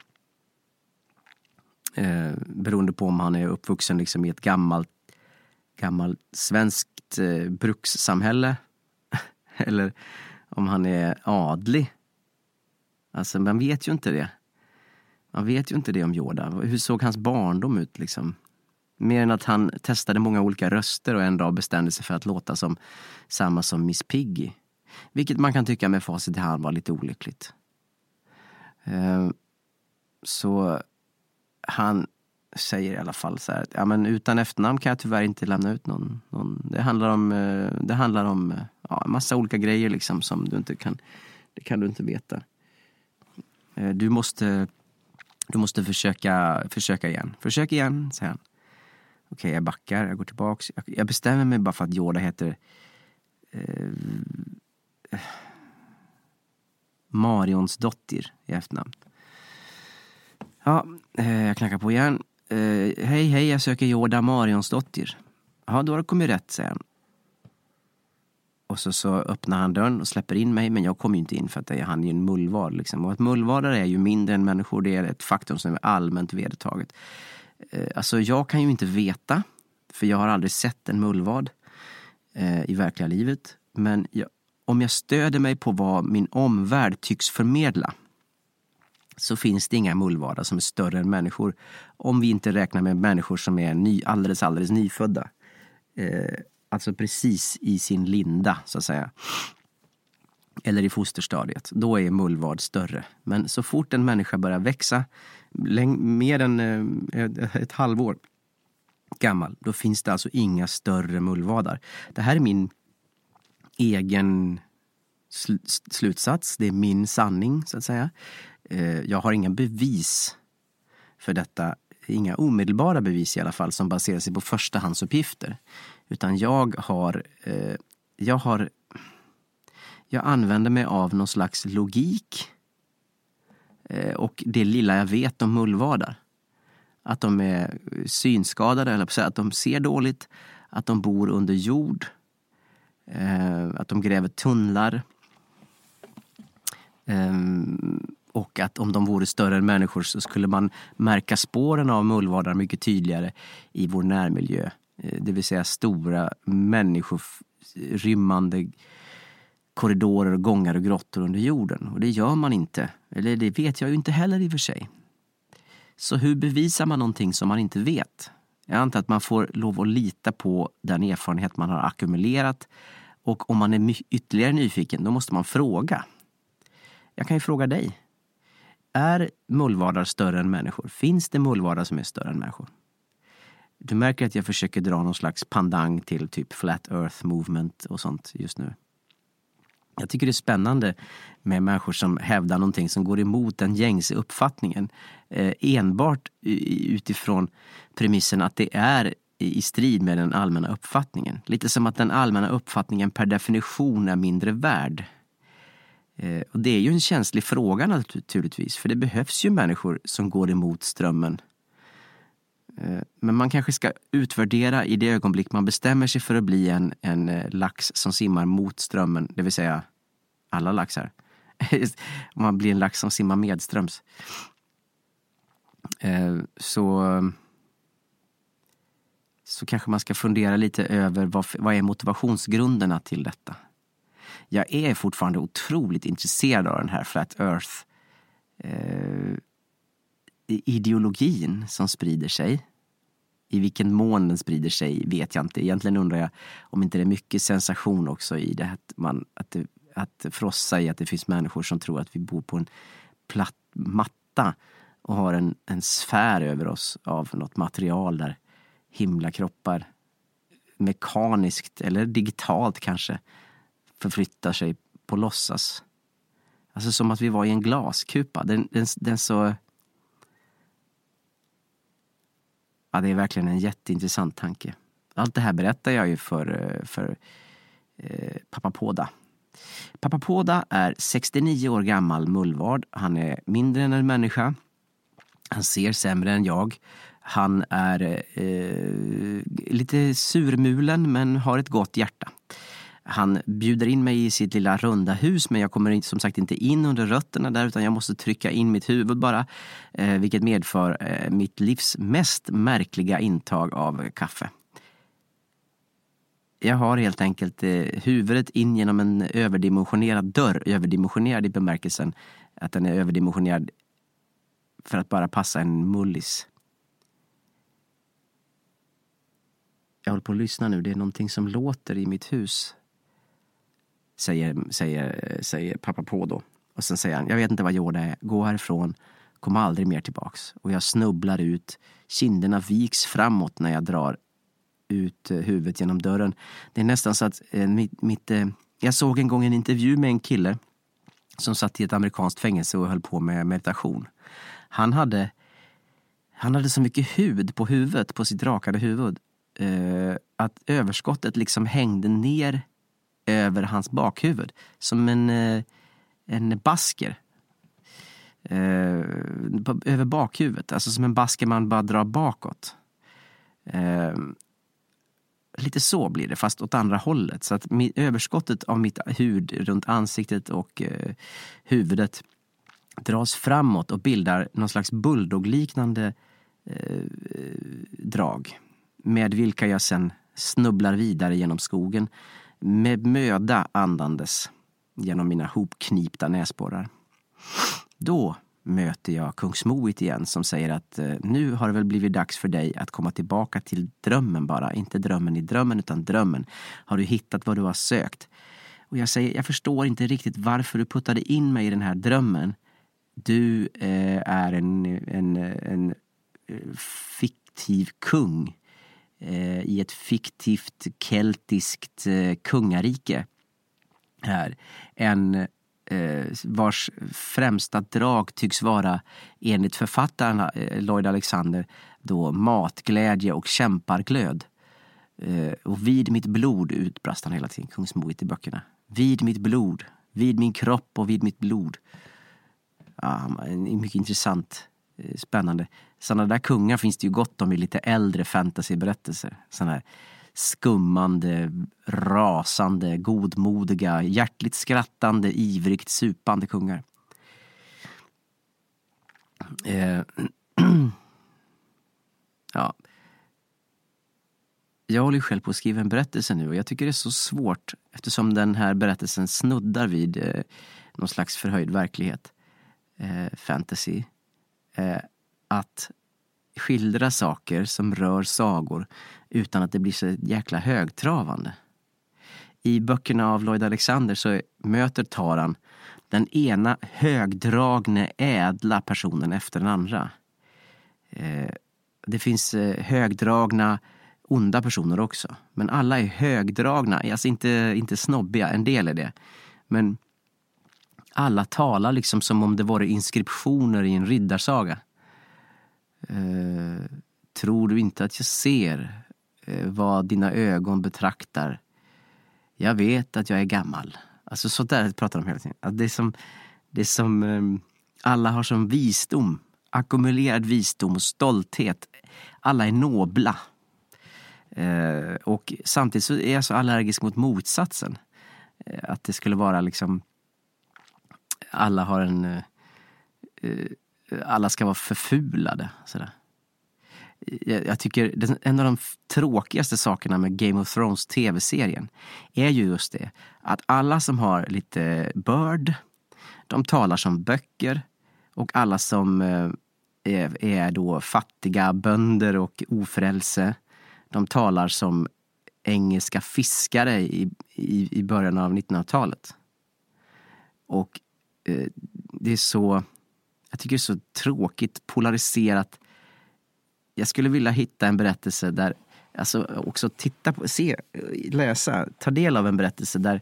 Eh, beroende på om han är uppvuxen liksom i ett gammalt, gammalt svenskt eh, brukssamhälle. Eller om han är adlig. Alltså man vet ju inte det. Man vet ju inte det om Yoda. Hur såg hans barndom ut liksom? Mer än att han testade många olika röster och en dag bestämde sig för att låta som samma som Miss Piggy. Vilket man kan tycka med facit i hand var lite olyckligt. Eh, så han säger i alla fall så här, ja, men utan efternamn kan jag tyvärr inte lämna ut någon. någon det handlar om, det handlar om ja, en massa olika grejer liksom som du inte kan, det kan du inte veta. Du måste, du måste försöka, försöka igen. Försök igen, säger han. Okej, okay, jag backar, jag går tillbaks. Jag, jag bestämmer mig bara för att Yoda heter eh, Marions dotter i efternamn. Ja, eh, jag knackar på igen. Eh, hej, hej, jag söker Yoda Marions dotter. Ja, då har det kommit rätt, säger han. Och så, så öppnar han dörren och släpper in mig, men jag kommer ju inte in för att han är ju en mullvad. Liksom. Och att mullvadar är ju mindre än människor, det är ett faktum som är allmänt vedertaget. Eh, alltså jag kan ju inte veta, för jag har aldrig sett en mullvad eh, i verkliga livet. Men jag, om jag stöder mig på vad min omvärld tycks förmedla, så finns det inga mullvadar som är större än människor. Om vi inte räknar med människor som är ny, alldeles, alldeles nyfödda. Eh, alltså precis i sin linda, så att säga. Eller i fosterstadiet. Då är mullvad större. Men så fort en människa börjar växa, läng- mer än eh, ett halvår gammal, då finns det alltså inga större mullvadar. Det här är min egen sl- slutsats. Det är min sanning, så att säga. Jag har inga bevis för detta, inga omedelbara bevis i alla fall, som baserar sig på förstahandsuppgifter. Utan jag har, eh, jag har, jag använder mig av någon slags logik eh, och det lilla jag vet om mullvadar. Att de är synskadade, eller att de ser dåligt, att de bor under jord, eh, att de gräver tunnlar. Eh, Och att om de vore större än människor så skulle man märka spåren av mullvadar mycket tydligare i vår närmiljö. Det vill säga stora människorymmande korridorer, gångar och grottor under jorden. Och det gör man inte. Eller det vet jag ju inte heller i och för sig. Så hur bevisar man någonting som man inte vet? Jag antar att man får lov att lita på den erfarenhet man har ackumulerat. Och om man är ytterligare nyfiken, då måste man fråga. Jag kan ju fråga dig. Är mullvadar större än människor? Finns det mullvadar som är större än människor? Du märker att jag försöker dra någon slags pandang till typ Flat Earth Movement och sånt just nu. Jag tycker det är spännande med människor som hävdar någonting som går emot den gängse uppfattningen. Eh, enbart utifrån premissen att det är i strid med den allmänna uppfattningen. Lite som att den allmänna uppfattningen per definition är mindre värd. Eh, och det är ju en känslig fråga naturligtvis, för det behövs ju människor som går emot strömmen. Eh, men man kanske ska utvärdera i det ögonblick man bestämmer sig för att bli en, en eh, lax som simmar mot strömmen, det vill säga alla laxar. Om man blir en lax som simmar medströms. Eh, så, så kanske man ska fundera lite över vad, vad är motivationsgrunderna till detta. Jag är fortfarande otroligt intresserad av den här Flat Earth eh, ideologin som sprider sig. I vilken mån den sprider sig vet jag inte. Egentligen undrar jag om inte det är mycket sensation också i det här, att, man, att, det, att frossa i att det finns människor som tror att vi bor på en platt matta och har en, en sfär över oss av något material där himlakroppar mekaniskt eller digitalt kanske förflyttar sig på låtsas. Alltså som att vi var i en glaskupa. Den, den, den så... Ja, det är verkligen en jätteintressant tanke. Allt det här berättar jag ju för, för eh, Pappa Poda. Pappa Poda är sextionio år gammal mullvad. Han är mindre än en människa. Han ser sämre än jag. Han är eh, lite surmulen men har ett gott hjärta. Han bjuder in mig i sitt lilla runda hus, men jag kommer som sagt inte in under rötterna där, utan jag måste trycka in mitt huvud bara, eh, vilket medför eh, mitt livs mest märkliga intag av kaffe. Jag har helt enkelt eh, huvudet in genom en överdimensionerad dörr, överdimensionerad i bemärkelsen att den är överdimensionerad för att bara passa en mullis. Jag håller på att lyssna nu, det är någonting som låter i mitt hus. Säger, säger, säger pappa på då. Och sen säger han, jag vet inte vad Yoda är. Gå härifrån. kom aldrig mer tillbaks. Och jag snubblar ut. Kinderna viks framåt när jag drar ut eh, huvudet genom dörren. Det är nästan så att eh, mitt... mitt eh, jag såg en gång en intervju med en kille som satt i ett amerikanskt fängelse och höll på med meditation. Han hade, han hade så mycket hud på huvudet, på sitt rakade huvud, eh, att överskottet liksom hängde ner över hans bakhuvud. Som en, eh, en basker. Eh, över bakhuvudet. Alltså som en basker man bara drar bakåt. Eh, lite så blir det, fast åt andra hållet. Så att överskottet av mitt hud runt ansiktet och eh, huvudet dras framåt och bildar någon slags bulldog-liknande eh, drag. Med vilka jag sen snubblar vidare genom skogen med möda andandes genom mina hopknipta näsborrar. Då möter jag kung Smoit igen som säger att eh, nu har det väl blivit dags för dig att komma tillbaka till drömmen bara. Inte drömmen i drömmen utan drömmen. Har du hittat vad du har sökt? Och jag säger, jag förstår inte riktigt varför du puttade in mig i den här drömmen. Du eh, är en, en, en fiktiv kung eh, i ett fiktivt keltiskt eh, kungarike här. En eh, vars främsta drag tycks vara, enligt författaren eh, Lloyd Alexander, då matglädje och kämparglöd. Eh, och vid mitt blod utbrast han hela tiden, kung Smoit i böckerna. Vid mitt blod, vid min kropp och vid mitt blod. Ja, mycket intressant, spännande. Sådana där kungar finns det ju gott om i lite äldre fantasyberättelser. Sådana här skummande, rasande, godmodiga, hjärtligt skrattande, ivrigt supande kungar. Eh, ja. Jag håller själv på att skriva en berättelse nu och jag tycker det är så svårt eftersom den här berättelsen snuddar vid eh, någon slags förhöjd verklighet. Eh, fantasy eh, att skildra saker som rör sagor utan att det blir så jäkla högtravande. I böckerna av Lloyd Alexander så möter Taran den ena högdragne ädla personen efter den andra. Eh, det finns eh, högdragna onda personer också, men alla är högdragna, alltså inte, inte snobbiga, en del är det, men alla talar liksom som om det var inskriptioner i en riddarsaga. Eh, tror du inte att jag ser eh, vad dina ögon betraktar? Jag vet att jag är gammal. Alltså så där pratar de hela tiden. Att det är som, det är som eh, alla har som visdom, ackumulerad visdom och stolthet. Alla är nobla. Eh, och samtidigt så är jag så allergisk mot motsatsen. Eh, att det skulle vara liksom alla har en uh, alla ska vara förfulade sådär. Jag, jag tycker den, en av de tråkigaste sakerna med Game of Thrones tv-serien är ju just det att alla som har lite börd, de talar som böcker, och alla som uh, är, är då fattiga bönder och ofrälse, de talar som engelska fiskare i, i, i början av nittonhundratalet. Och det är så, jag tycker det är så tråkigt, polariserat. Jag skulle vilja hitta en berättelse där, alltså också titta på, se, läsa, ta del av en berättelse där,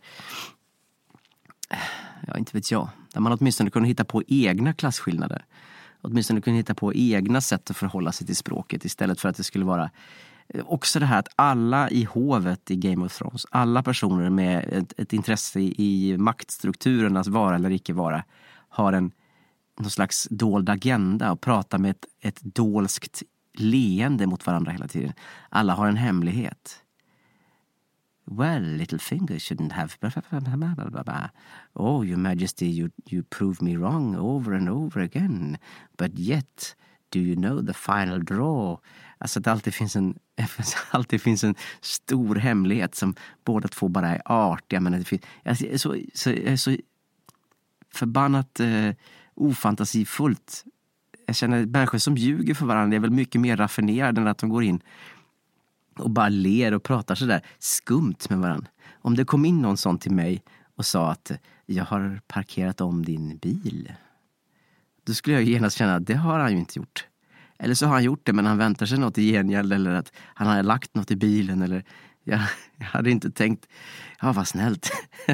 ja inte vet jag, där man åtminstone kunde hitta på egna klasskillnader. Åtminstone kunde hitta på egna sätt att förhålla sig till språket istället för att det skulle vara också det här att alla i hovet i Game of Thrones, alla personer med ett, ett intresse i, i maktstrukturernas vara eller icke vara, har en någon slags dold agenda och pratar med ett, ett dolskt leende mot varandra hela tiden. Alla har en hemlighet. Well, Littlefinger shouldn't have... Oh, your majesty, you, you prove me wrong over and over again. But yet, do you know the final draw? Alltså att det alltid finns en, alltid finns en stor hemlighet som båda två bara är artiga. Men det finns, jag är så, så, jag är så förbannat eh, ofantasifullt. Jag känner att människor som ljuger för varandra är väl mycket mer raffinerade än att de går in och bara ler och pratar så där skumt med varandra. Om det kom in någon sån till mig och sa att jag har parkerat om din bil Då skulle jag genast känna att det har han ju inte gjort. Eller så har han gjort det, men han väntar sig något i gengäld, eller att han har lagt något i bilen, eller jag, jag hade inte tänkt, ja vad snällt.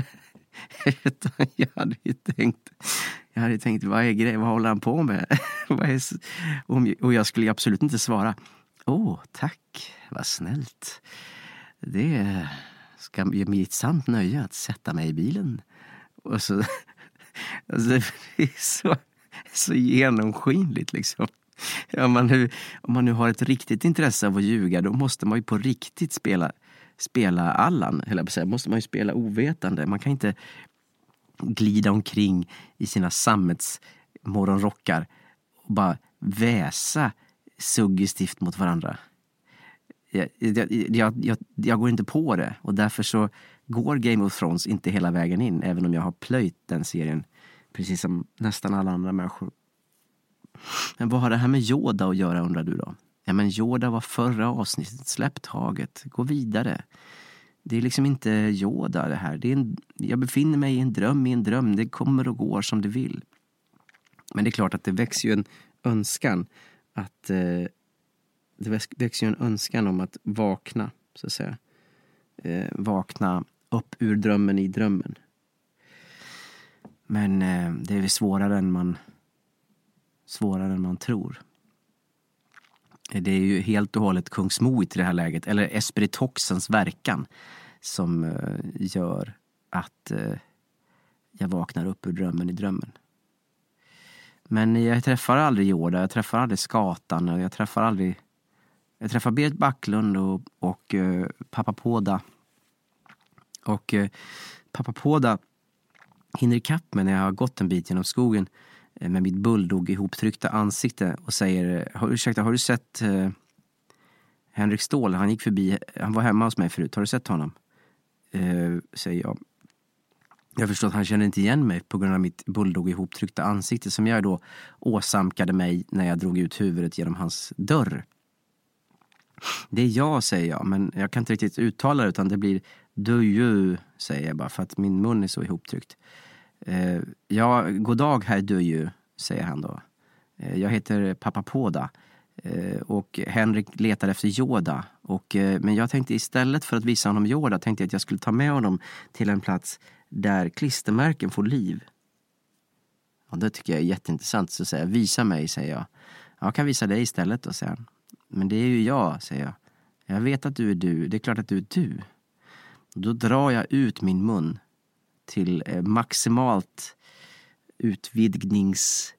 jag hade ju tänkt, jag hade tänkt, vad är grejen, vad håller han på med? vad är, och jag skulle absolut inte svara, åh tack, vad snällt. Det ska ge mig ett sant nöje att sätta mig i bilen. Och så, alltså, det är så, så genomskinligt liksom. Om man, nu, om man nu har ett riktigt intresse av att ljuga, då måste man ju på riktigt spela, spela Allan. Eller på säga, måste man ju spela ovetande. Man kan inte glida omkring i sina sammetsmorgonrockar och bara väsa suggestivt mot varandra. Jag, jag, jag, jag, jag går inte på det, och därför så går Game of Thrones inte hela vägen in, även om jag har plöjt den serien precis som nästan alla andra människor. Men vad har det här med Yoda att göra, undrar du då? Ja, men Yoda var förra avsnittet, släpp taget, gå vidare. Det är liksom inte Yoda det här. Det är en, jag befinner mig i en dröm i en dröm, det kommer och går som det vill. Men det är klart att det växer ju en önskan att eh, det växer ju en önskan om att vakna, så att säga. Eh, vakna upp ur drömmen i drömmen. Men eh, det är svårare än man svårare än man tror. Det är ju helt och hållet kungsmoigt i det här läget, eller esperitoxens verkan, som eh, gör att eh, jag vaknar upp ur drömmen i drömmen. Men jag träffar aldrig Yoda, jag träffar aldrig Skatan, och jag träffar aldrig jag träffar Berit Backlund och, och eh, Pappa Poda. Och eh, Pappa Poda hinner ikapp mig när jag har gått en bit genom skogen eh, med mitt bulldog ihoptryckta ansikte och säger, har, ursäkta, har du sett eh, Henrik Ståhl? Han gick förbi, han var hemma hos mig förut, har du sett honom? Eh, säger jag. Jag förstår att han känner inte igen mig på grund av mitt bulldog ihoptryckta ansikte som jag då åsamkade mig när jag drog ut huvudet genom hans dörr. Det är jag, säger jag, men jag kan inte riktigt uttala det, utan det blir du ju, säger jag bara, för att min mun är så ihoptryckt. Eh, ja, god dag här du ju, säger han då. Eh, jag heter Pappa Poda eh, och Henrik letar efter Yoda. Och, eh, men jag tänkte istället för att visa honom Yoda, tänkte jag att jag skulle ta med honom till en plats där klistermärken får liv. Och det tycker jag är jätteintressant, så säger jag, visa mig, säger jag. Jag kan visa dig istället då, säger han. Men det är ju jag, säger jag. Jag vet att du är du. Det är klart att du är du. Och då drar jag ut min mun till eh, maximalt utvidgnings...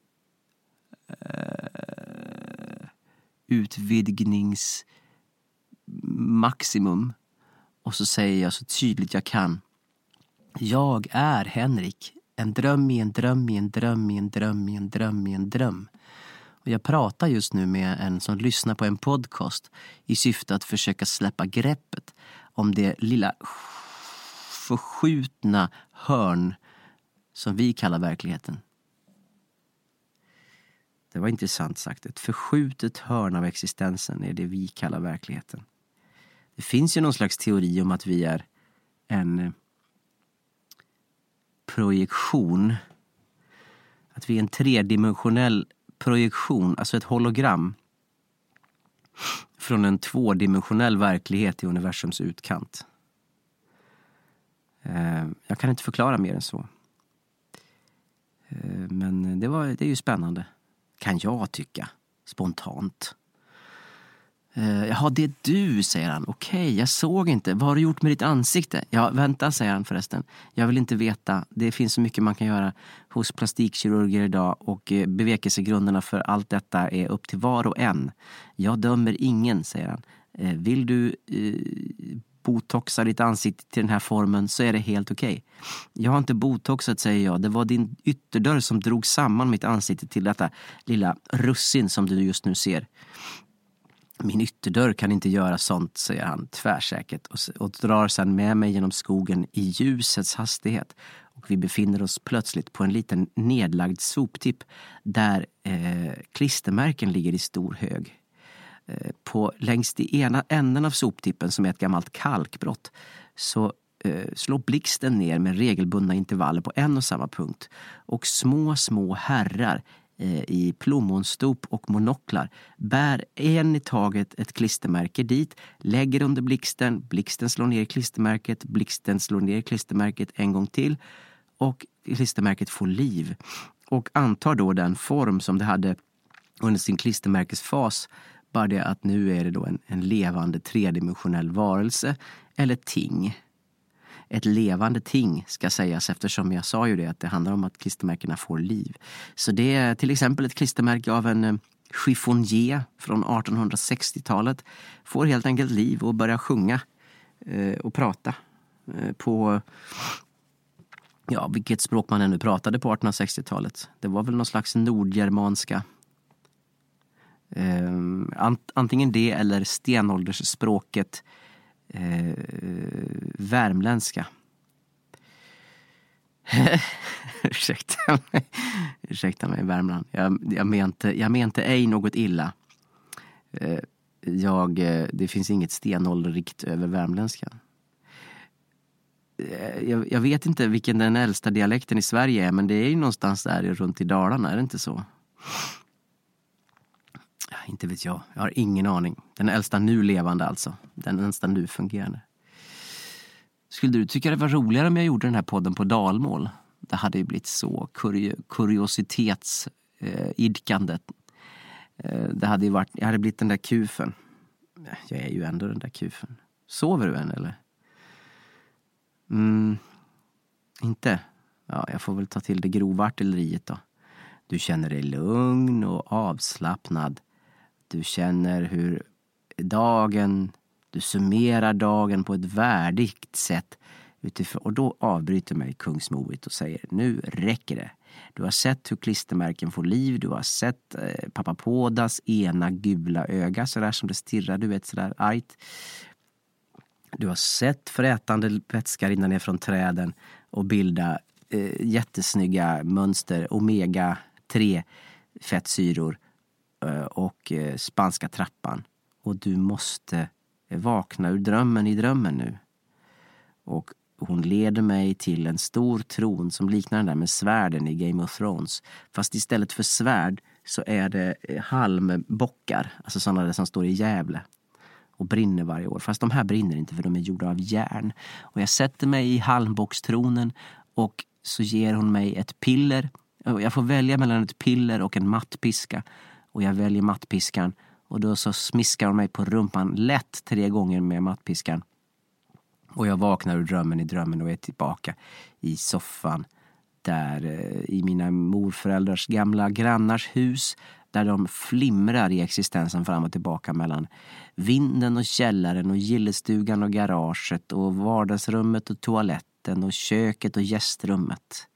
Eh, utvidgnings... maximum. Och så säger jag så tydligt jag kan. Jag är Henrik. En dröm i en dröm i en dröm i en dröm i en dröm i en dröm. Och jag pratar just nu med en som lyssnar på en podcast i syfte att försöka släppa greppet om det lilla förskjutna hörn som vi kallar verkligheten. Det var intressant sagt. Ett förskjutet hörn av existensen är det vi kallar verkligheten. Det finns ju någon slags teori om att vi är en projektion. Att vi är en tredimensionell projektion, alltså ett hologram från en tvådimensionell verklighet i universums utkant. Eh, jag kan inte förklara mer än så. Eh, men det, var, det är ju spännande. Kan jag tycka. Spontant. Eh, Jaha, det är du, säger han. Okej, jag såg inte. Vad har du gjort med ditt ansikte? Ja, vänta, säger han förresten. Jag vill inte veta. Det finns så mycket man kan göra hos plastikkirurger idag. Och eh, bevekelsegrunderna för allt detta är upp till var och en. Jag dömer ingen, säger han. Eh, vill du eh, botoxa ditt ansikte till den här formen, så är det helt okej. Jag har inte botoxat, säger jag. Det var din ytterdörr som drog samman mitt ansikte till detta lilla russin som du just nu ser. Min ytterdörr kan inte göra sånt, säger han tvärsäkert, och, och drar sedan med mig genom skogen i ljusets hastighet. Och vi befinner oss plötsligt på en liten nedlagd soptipp där eh, klistermärken ligger i stor hög. Eh, på längst i ena änden av soptippen, som är ett gammalt kalkbrott, så eh, slår blixten ner med regelbundna intervaller på en och samma punkt. Och små, små herrar eh, i plommonstop och monoklar bär en i taget ett klistermärke dit, lägger under blixten, blixten slår ner klistermärket, blixten slår ner klistermärket en gång till och klistermärket får liv och antar då den form som det hade under sin klistermärkesfas, bara det att nu är det då en, en levande tredimensionell varelse eller ting. Ett levande ting ska sägas, eftersom jag sa ju det att det handlar om att klistermärkena får liv. Så det är till exempel ett klistermärke av en chiffonier från artonhundrasextiotalet får helt enkelt liv och börjar sjunga eh, och prata eh, på ja, vilket språk man ännu pratade på artonhundrasextiotalet. Det var väl någon slags nordgermanska. Eh, ant, antingen det eller stenåldersspråket eh, värmländska. Ursäkta mig. Ursäkta mig, Värmland. Jag, jag mente, jag mente ej något illa. Eh, jag, det finns inget stenålderrikt över värmländska. Eh, jag, jag vet inte vilken den äldsta dialekten i Sverige är, men det är ju någonstans där runt i Dalarna, är det inte så? Inte vet jag. Jag har ingen aning. Den äldsta nu levande alltså. Den äldsta nu fungerande. Skulle du tycka det var roligare om jag gjorde den här podden på dalmål? Det hade ju blivit så kurio- kuriositetsidkandet. Eh, det hade ju varit, jag hade blivit den där kufen. Jag är ju ändå den där kufen. Sover du än eller? Mm, inte. Ja, jag får väl ta till det grova artilleriet då. Du känner dig lugn och avslappnad. Du känner hur dagen, du summerar dagen på ett värdigt sätt. Utifrån, och då avbryter mig kungsmodigt och säger, nu räcker det. Du har sett hur klistermärken får liv. Du har sett eh, pappa Pådas ena gula öga sådär som det stirrar, du vet, sådär argt. Du har sett frätande vätskar rinna ner från träden och bilda eh, jättesnygga mönster, omega tre fettsyror eh, och eh, spanska trappan. Och du måste vakna ur drömmen i drömmen nu. Och hon leder mig till en stor tron som liknar den där med svärden i Game of Thrones. Fast istället för svärd så är det halmbockar. Alltså sådana där som står i Gävle och brinner varje år. Fast de här brinner inte för de är gjorda av järn. Och jag sätter mig i halmbockstronen och så ger hon mig ett piller. Jag får välja mellan ett piller och en mattpiska. Och jag väljer mattpiskan. Och då så smiskar hon mig på rumpan lätt tre gånger med mattpiskan. Och jag vaknar ur drömmen i drömmen och är tillbaka i soffan. Där i mina morföräldrars gamla grannars hus. Där de flimrar i existensen fram och tillbaka mellan vinden och källaren och gillestugan och garaget och vardagsrummet och toaletten och köket och gästrummet.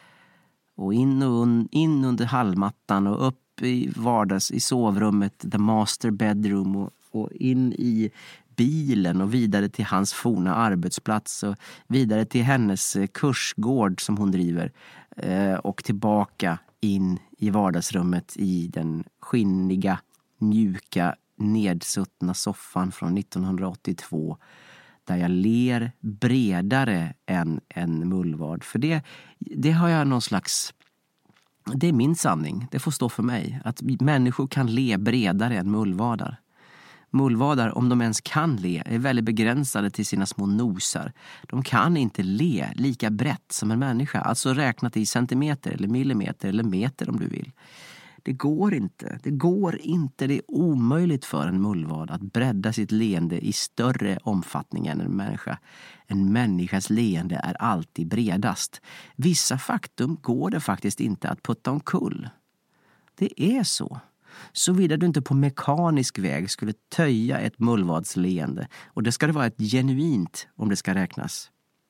Och in, och un, in under hallmattan och upp i vardags i sovrummet, the master bedroom och, och in i bilen och vidare till hans forna arbetsplats och vidare till hennes kursgård som hon driver eh, och tillbaka in i vardagsrummet i den skinniga, mjuka, nedsuttna soffan från nittonhundraåttiotvå där jag ler bredare än en mullvad. För det, det har jag någon slags... Det är min sanning. Det får stå för mig. Att människor kan le bredare än mullvadar. Mullvadar, om de ens kan le, är väldigt begränsade till sina små nosar. De kan inte le lika brett som en människa. Alltså räknat i centimeter eller millimeter eller meter om du vill. Det går inte. Det går inte. Det är omöjligt för en mullvad att bredda sitt leende i större omfattning än en människa. En människas leende är alltid bredast. Vissa faktum går det faktiskt inte att putta omkull. Det är så. Såvida du inte på mekanisk väg skulle töja ett mullvadsleende. Och det ska det vara ett genuint om det ska räknas.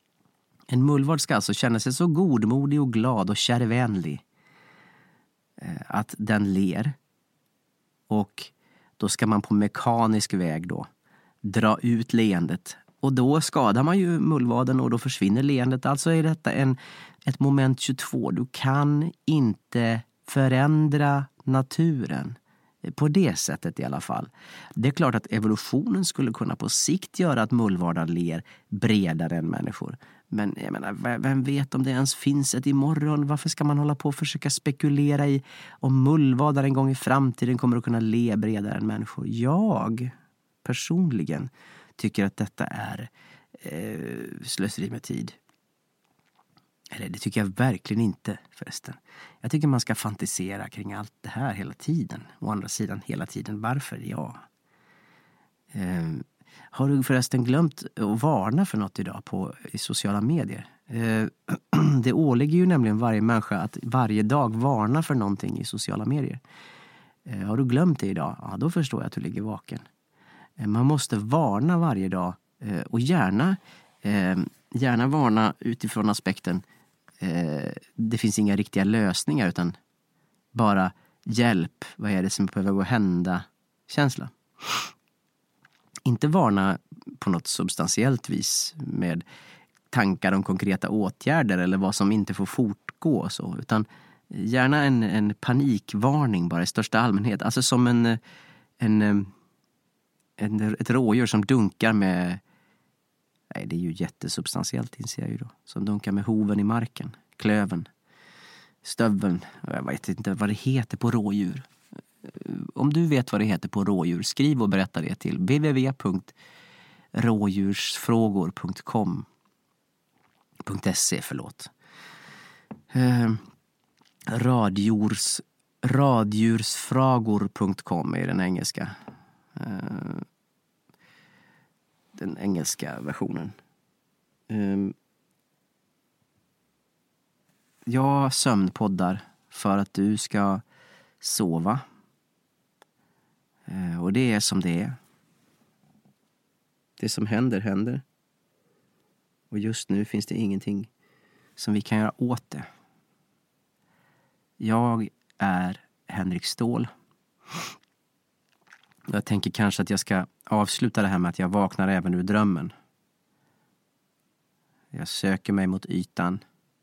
En mullvad ska alltså känna sig så godmodig och glad och kärvänlig att den ler. Och då ska man på mekanisk väg då dra ut leendet. Och då skadar man ju mullvaden och då försvinner leendet. Alltså är detta en, ett moment tjugotvå. Du kan inte förändra naturen. På det sättet i alla fall. Det är klart att evolutionen skulle kunna på sikt göra att mullvadar ler bredare än människor. Men jag menar, vem vet om det ens finns ett imorgon? Varför ska man hålla på och försöka spekulera i om mullvadar en gång i framtiden kommer att kunna le bredare än människor? Jag personligen tycker att detta är eh, slöseri med tid. Eller det tycker jag verkligen inte förresten. Jag tycker man ska fantisera kring allt det här hela tiden. Å andra sidan hela tiden. Varför? Ja. Eh, har du förresten glömt att varna för något idag på i sociala medier? Eh, det ålägger ju nämligen varje människa att varje dag varna för någonting i sociala medier. Eh, har du glömt det idag? Ja, då förstår jag att du ligger vaken. Eh, man måste varna varje dag. Eh, och gärna, eh, gärna varna utifrån aspekten eh, det finns inga riktiga lösningar utan bara hjälp. Vad är det som behöver att hända? Känsla. Inte varna på något substantiellt vis med tankar om konkreta åtgärder eller vad som inte får fortgå och så, utan gärna en, en panikvarning bara i största allmänhet. Alltså som en, en, en ett rådjur som dunkar med, nej det är ju jättesubstantiellt inser jag ju då, som dunkar med hoven i marken, klöven, stöveln, jag vet inte vad det heter på rådjur. Om du vet vad det heter på rådjur, skriv och berätta det till w w w punkt rådjursfrågor punkt com punkt se förlåt. Eh, radjurs, radjursfrågor punkt com är den engelska eh, den engelska versionen. Eh, jag sömnpoddar för att du ska sova. Och det är som det är. Det som händer, händer. Och just nu finns det ingenting som vi kan göra åt det. Jag är Henrik Ståhl. Jag tänker kanske att jag ska avsluta det här med att jag vaknar även ur drömmen. Jag söker mig mot ytan.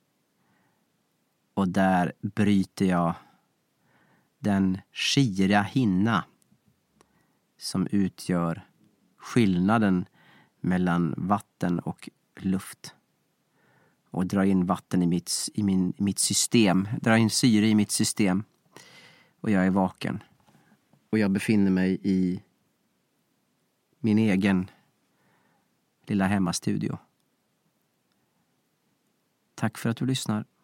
Och där bryter jag den skira hinna som utgör skillnaden mellan vatten och luft. Och drar in vatten i mitt, i min, i mitt system. Drar in syre i mitt system. Och jag är vaken. Och jag befinner mig i min egen lilla hemmastudio. Tack för att du lyssnar.